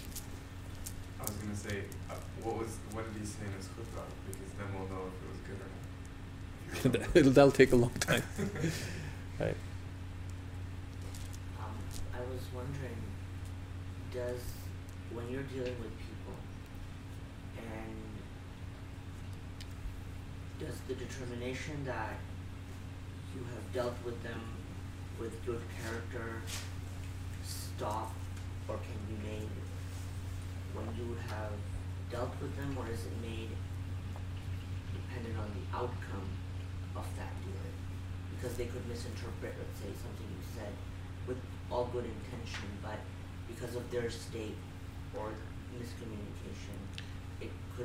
I was going to say, uh, what was what did he say in his khutbah? Because then we'll know if it was good or not. It'll, that'll take a long time. Right. Um, I was wondering, does, when you're dealing with people, and does the determination that you have dealt with them with good character stop, or can be made when you have dealt with them, or is it made dependent on the outcome of that word, because they could misinterpret, let's say, something you said with all good intention, but because of their state or miscommunication, it could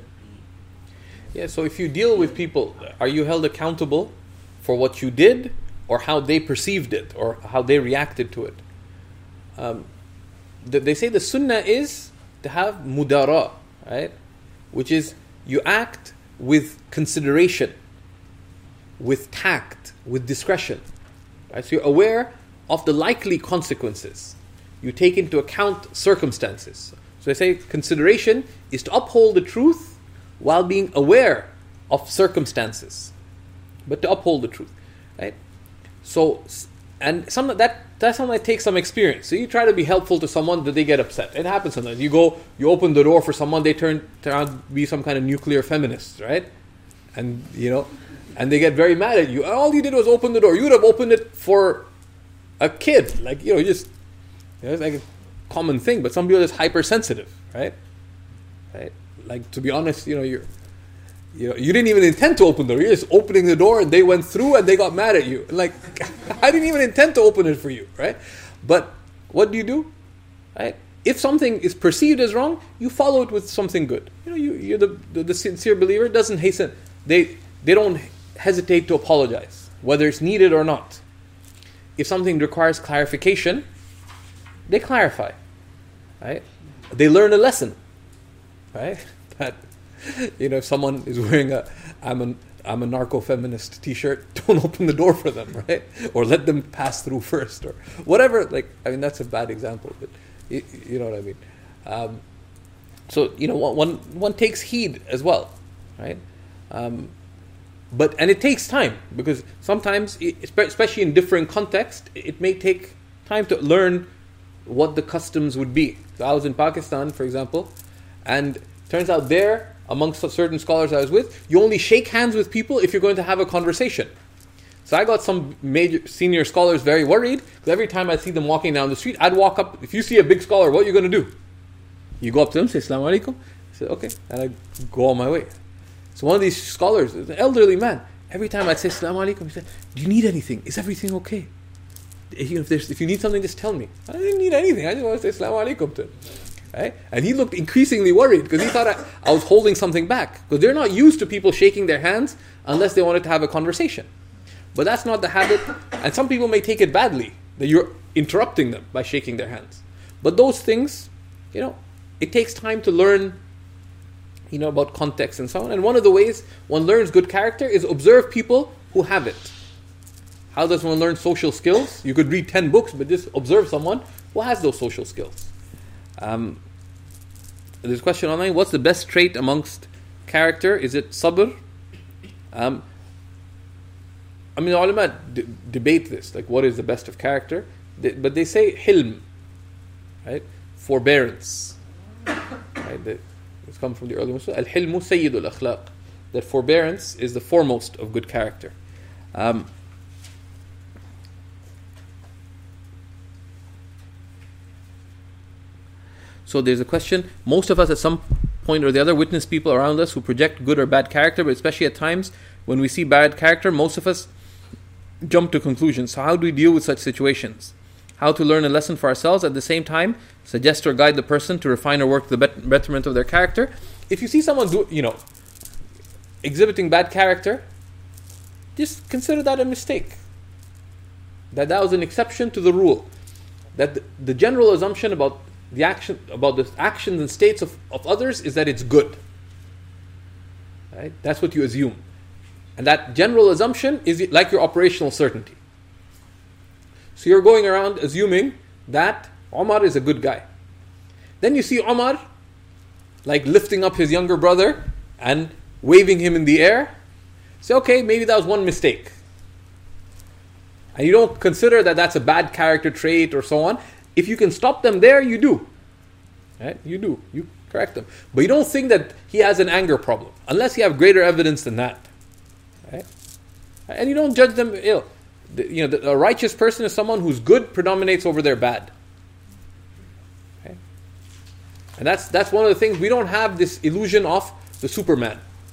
be. Yeah, so if you deal with people, are you held accountable for what you did or how they perceived it or how they reacted to it? Um, th- they say the sunnah is to have mudara, right? Which is you act with consideration, with tact, with discretion. Right? So you're aware of the likely consequences. You take into account circumstances. So they say consideration is to uphold the truth while being aware of circumstances, but to uphold the truth, right? So, and some of that that's something that takes some experience. So you try to be helpful to someone, that they get upset. It happens sometimes. You go, you open the door for someone, they turn, turn out to be some kind of nuclear feminist, right? And you know, and they get very mad at you. All you did was open the door. You would have opened it for a kid, like you know, just you know, it's like a common thing. But some people are just hypersensitive, right? Right? Like, to be honest, you know, you're, you know, you didn't even intend to open the door. You're just opening the door, and they went through, and they got mad at you. Like, I didn't even intend to open it for you, right? But what do you do, right? If something is perceived as wrong, you follow it with something good. You know, you, you're the, the the sincere believer. Doesn't hasten. They they don't hesitate to apologize, whether it's needed or not. If something requires clarification, they clarify, right? They learn a lesson, right? That, you know, if someone is wearing a I'm an I'm a narco-feminist t-shirt, don't open the door for them, right? Or let them pass through first, or whatever. Like, I mean, that's a bad example, but you, you know what I mean. Um, so, you know, one one takes heed as well, right? Um, but and it takes time, because sometimes, especially in different contexts, it may take time to learn what the customs would be. So I was in Pakistan, for example, and turns out there, amongst certain scholars I was with, you only shake hands with people if you're going to have a conversation. So I got some major senior scholars very worried, because every time I see them walking down the street, I'd walk up. If you see a big scholar, what are you going to do? You go up to them, say Assalamu alaikum. I said, okay, and I go on my way. So one of these scholars, an elderly man, every time I'd say Assalamu alaikum, he said, do you need anything? Is everything okay? If, there's, if you need something, just tell me. I didn't need anything. I just want to say Assalamu alaikum to him. Right? And he looked increasingly worried, because he thought I, I was holding something back. Because they're not used to people shaking their hands unless they wanted to have a conversation. But that's not the habit. And some people may take it badly, that you're interrupting them by shaking their hands. But those things, you know, it takes time to learn, you know, about context and so on. And one of the ways one learns good character is observe people who have it. How does one learn social skills? You could read ten books, but just observe someone who has those social skills. Um, there's a question online. What's the best trait amongst character? Is it sabr? Um, I mean, the ulama d- debate this. Like, what is the best of character? They, but they say hilm, right? Forbearance. Right? They, it's come from the early Muslims. Al-hilmu sayyidul akhlaq. That forbearance is the foremost of good character. Um, So there's a question. Most of us at some point or the other witness people around us who project good or bad character, but especially at times when we see bad character, most of us jump to conclusions. So how do we deal with such situations? How to learn a lesson for ourselves, at the same time suggest or guide the person to refine or work to the bet- betterment of their character. If you see someone do, you know, exhibiting bad character, just consider that a mistake. That that was an exception to the rule. That the, the general assumption about the action about the actions and states of, of others is that it's good. Right? That's what you assume. And that general assumption is like your operational certainty. So you're going around assuming that Omar is a good guy. Then you see Omar like lifting up his younger brother and waving him in the air. Say, okay, maybe that was one mistake. And you don't consider that that's a bad character trait or so on. If you can stop them there, you do. Right? You do. You correct them. But you don't think that he has an anger problem, unless you have greater evidence than that. Right? And you don't judge them ill. The, you know, the, a righteous person is someone whose good predominates over their bad. Okay? And that's that's one of the things. We don't have this illusion of the Superman.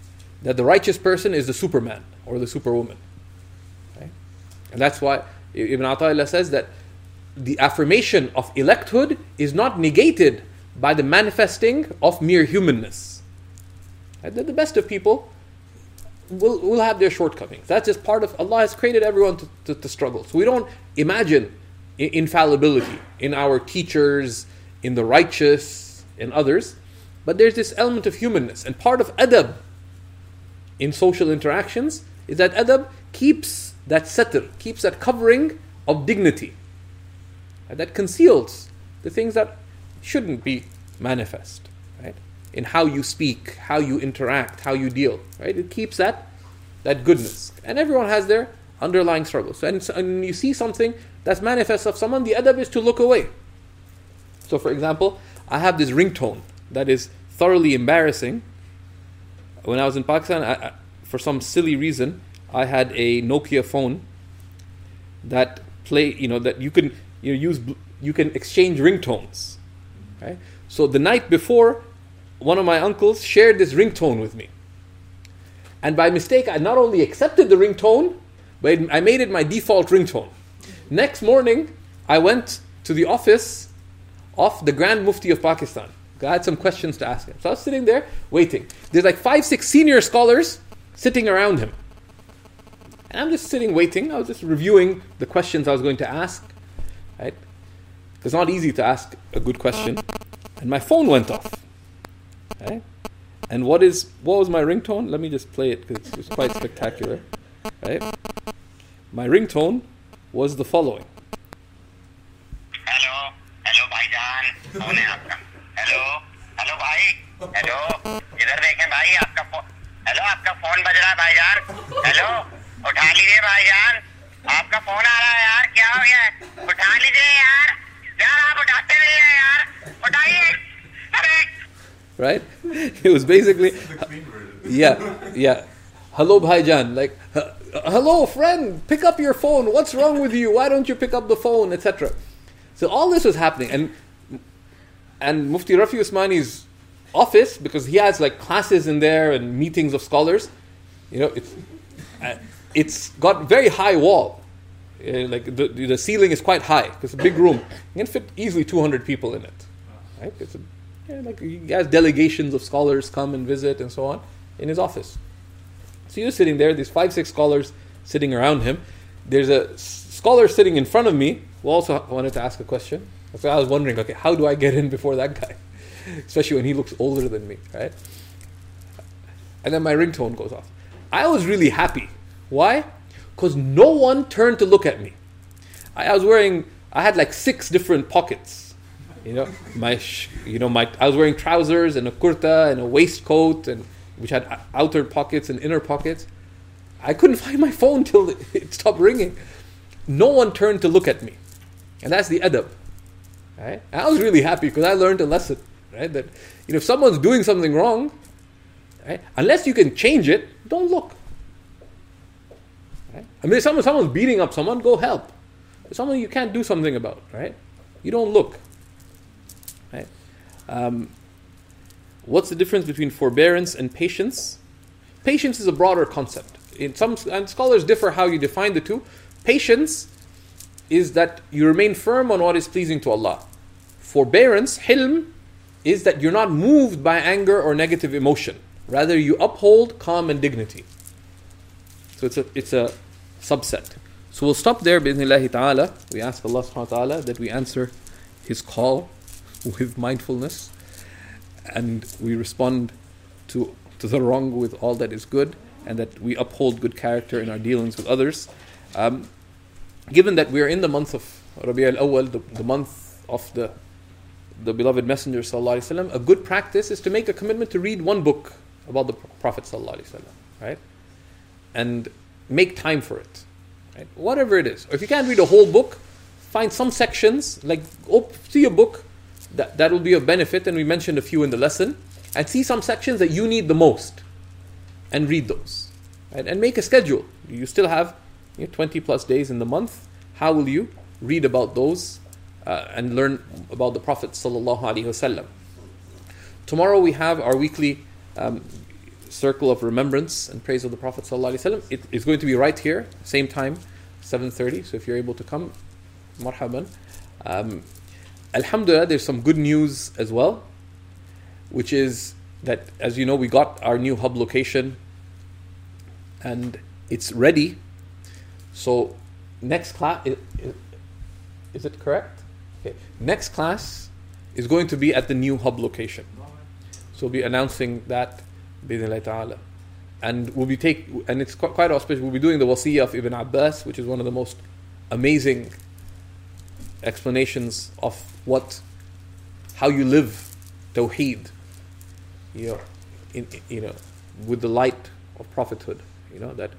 that the righteous person is the superman or the superwoman. Okay? And that's why Ibn Ata'illah says that the affirmation of electhood is not negated by the manifesting of mere humanness. Right? That the best of people will, will have their shortcomings. That's just part of, Allah has created everyone to, to, to struggle. So we don't imagine I- infallibility in our teachers, in the righteous, in others. But there's this element of humanness. And part of adab in social interactions is that adab keeps that satr, keeps that covering of dignity. And that conceals the things that shouldn't be manifest, right? In how you speak, how you interact, how you deal, right? It keeps that that goodness. And everyone has their underlying struggles. So, and, so, and you see something that's manifest of someone, the adab is to look away. So for example, I have this ringtone that is thoroughly embarrassing. When I was in Pakistan, I, I, for some silly reason, I had a Nokia phone that play, you know, that you can you know, use, you can exchange ringtones, right? So the night before, one of my uncles shared this ringtone with me, and by mistake, I not only accepted the ringtone, but I made it my default ringtone. Next morning, I went to the office of the Grand Mufti of Pakistan. I had some questions to ask him. So I was sitting there waiting. There's like five, six senior scholars sitting around him. And I'm just sitting waiting. I was just reviewing the questions I was going to ask. Right? It's not easy to ask a good question. And my phone went off. Right? And what is what was my ringtone? Let me just play it because it's quite spectacular. Right? My ringtone was the following. Hello, hello भाईजान, कौन है आपका? Hello, hello भाई, hello, इधर देखें भाई आपका phone, hello आपका फोन बज रहा है भाईजान, hello, उठा लीजिए भाईजान, आपका फोन आ रहा है यार, क्या हो गया है? उठा लीजिए यार, यार आप उठाते नहीं हैं यार, उठाइए, अरे. Right? It was basically, The clean version. yeah, yeah. Hello, Bhaijan. Like, uh, hello, friend. Pick up your phone. What's wrong with you? Why don't you pick up the phone, et cetera. So all this was happening, and and Mufti Rafi Usmani's office, because he has like classes in there and meetings of scholars. You know, it's uh, it's got very high wall. Uh, like the the ceiling is quite high. It's a big room. You can fit easily two hundred people in it. Right? It's a, yeah, like he has delegations of scholars come and visit and so on in his office. So you're sitting there, these five, six scholars sitting around him. There's a s- scholar sitting in front of me who also wanted to ask a question. So I was wondering, okay, how do I get in before that guy? Especially when he looks older than me, right? And then my ringtone goes off. I was really happy. Why? Because no one turned to look at me. I, I was wearing, I had like six different pockets. You know, my, sh- you know, my, I was wearing trousers and a kurta and a waistcoat, and which had outer pockets and inner pockets. I couldn't find my phone till it stopped ringing. No one turned to look at me, and that's the adab. Right? And I was really happy because I learned a lesson. Right? That you know, if someone's doing something wrong, right, unless you can change it, don't look. Right? I mean, if someone, someone's beating up someone, go help. If someone you can't do something about, right? You don't look. Right? Um, what's the difference between forbearance and patience? Patience is a broader concept. In some and scholars differ how you define the two. Patience is that you remain firm on what is pleasing to Allah. Forbearance, hilm, is that you're not moved by anger or negative emotion. Rather, you uphold calm and dignity. So it's a it's a subset. So we'll stop there, bi'idhnillahi ta'ala. We ask Allah subhanahu wa ta'ala that we answer His call with mindfulness, and we respond to to the wrong with all that is good, and that we uphold good character in our dealings with others. Um, given that we are in the month of Rabi' al-Awwal, the, the month of the the beloved Messenger sallallahu alaihi wasallam, a good practice is to make a commitment to read one book about the Prophet sallallahu alaihi wasallam, right? And make time for it, right? Whatever it is. Or if you can't read a whole book, find some sections, like op- see a book that, that will be of benefit, and we mentioned a few in the lesson, and see some sections that you need the most, and read those, right? And make a schedule. You still have you know, twenty plus days in the month. How will you read about those uh, and learn about the Prophet sallallahu alaihi wasallam? Tomorrow we have our weekly um, circle of remembrance and praise of the Prophet ﷺ. It is going to be right here, same time, seven thirty. So if you're able to come, marhaban. Um, Alhamdulillah, there's some good news as well, which is that, as you know, we got our new hub location and it's ready. So next class, is, is it correct? Okay. Next class is going to be at the new hub location. So we'll be announcing that bi'idhnillah ta'ala. And we'll be take and it's quite, quite auspicious. We'll be doing the wasiyah of Ibn Abbas, which is one of the most amazing explanations of what, how you live Tawheed, you know, in, you know, with the light of prophethood. You know that,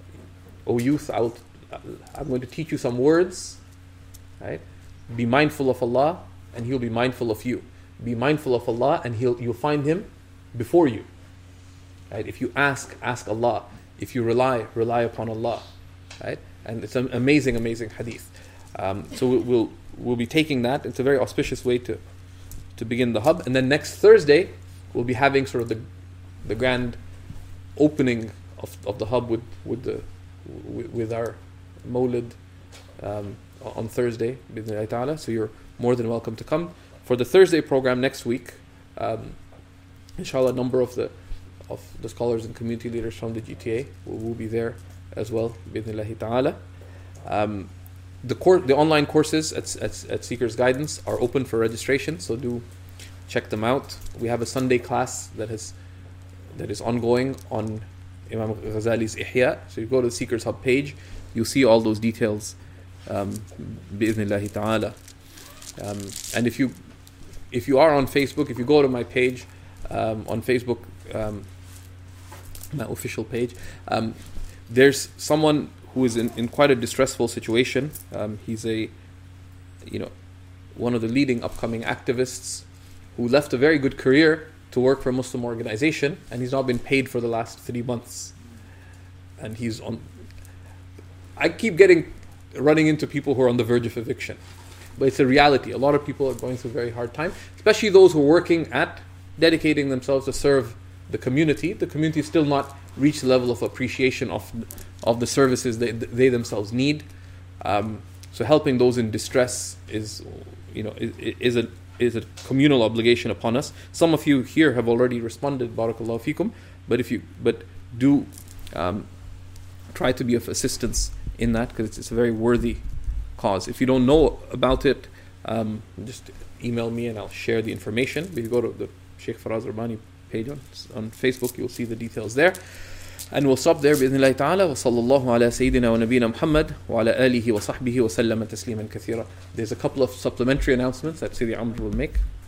O youth, I will, I'm going to teach you some words, right? Be mindful of Allah, and He'll be mindful of you. Be mindful of Allah, and He'll you'll find Him before you. Right? If you ask, ask Allah. If you rely, rely upon Allah. Right? And it's an amazing, amazing hadith. Um, so we'll, we'll we'll be taking that. It's a very auspicious way to to begin the hub. And then next Thursday, we'll be having sort of the the grand opening of, of the hub with with the with, with our Mawlid um, on Thursday, bi'idhnillah ta'ala. So you're more than welcome to come for the Thursday program next week. Um, inshallah, a number of the of the scholars and community leaders from the G T A will, will be there as well, bi'idhnillah ta'ala. Um, the cour- the online courses at, at at Seekers Guidance are open for registration, so do check them out. We have a Sunday class that has that is ongoing on Imam Ghazali's Ihya. So you go to the Seekers Hub page, you'll see all those details, um, bi'idhnillah ta'ala. Um, and if you if you are on Facebook, if you go to my page um, on Facebook, um, my official page, um, there's someone who is in, in quite a distressful situation. Um, he's a, you know, one of the leading upcoming activists who left a very good career to work for a Muslim organization, and he's not been paid for the last three months. And he's on. I keep getting running into people who are on the verge of eviction, but it's a reality. A lot of people are going through a very hard time, especially those who are working at dedicating themselves to serve the community. The community still not reached the level of appreciation of of the services they they themselves need. Um, so helping those in distress is, you know, is, is a is a communal obligation upon us. Some of you here have already responded, barakallahu fikum. But if you but do um, try to be of assistance in that, because it's, it's a very worthy cause. If you don't know about it, um, just email me and I'll share the information. If you go to the Sheikh Faraz Rabbani page on, on Facebook, you'll see the details there. And we'll stop there بإذن الله تعالى. وصلى الله على سيدنا ونبينا محمد وعلى آله وصحبه وسلم تسليما كثيرا. There's a couple of supplementary announcements that Sidi Amr will make.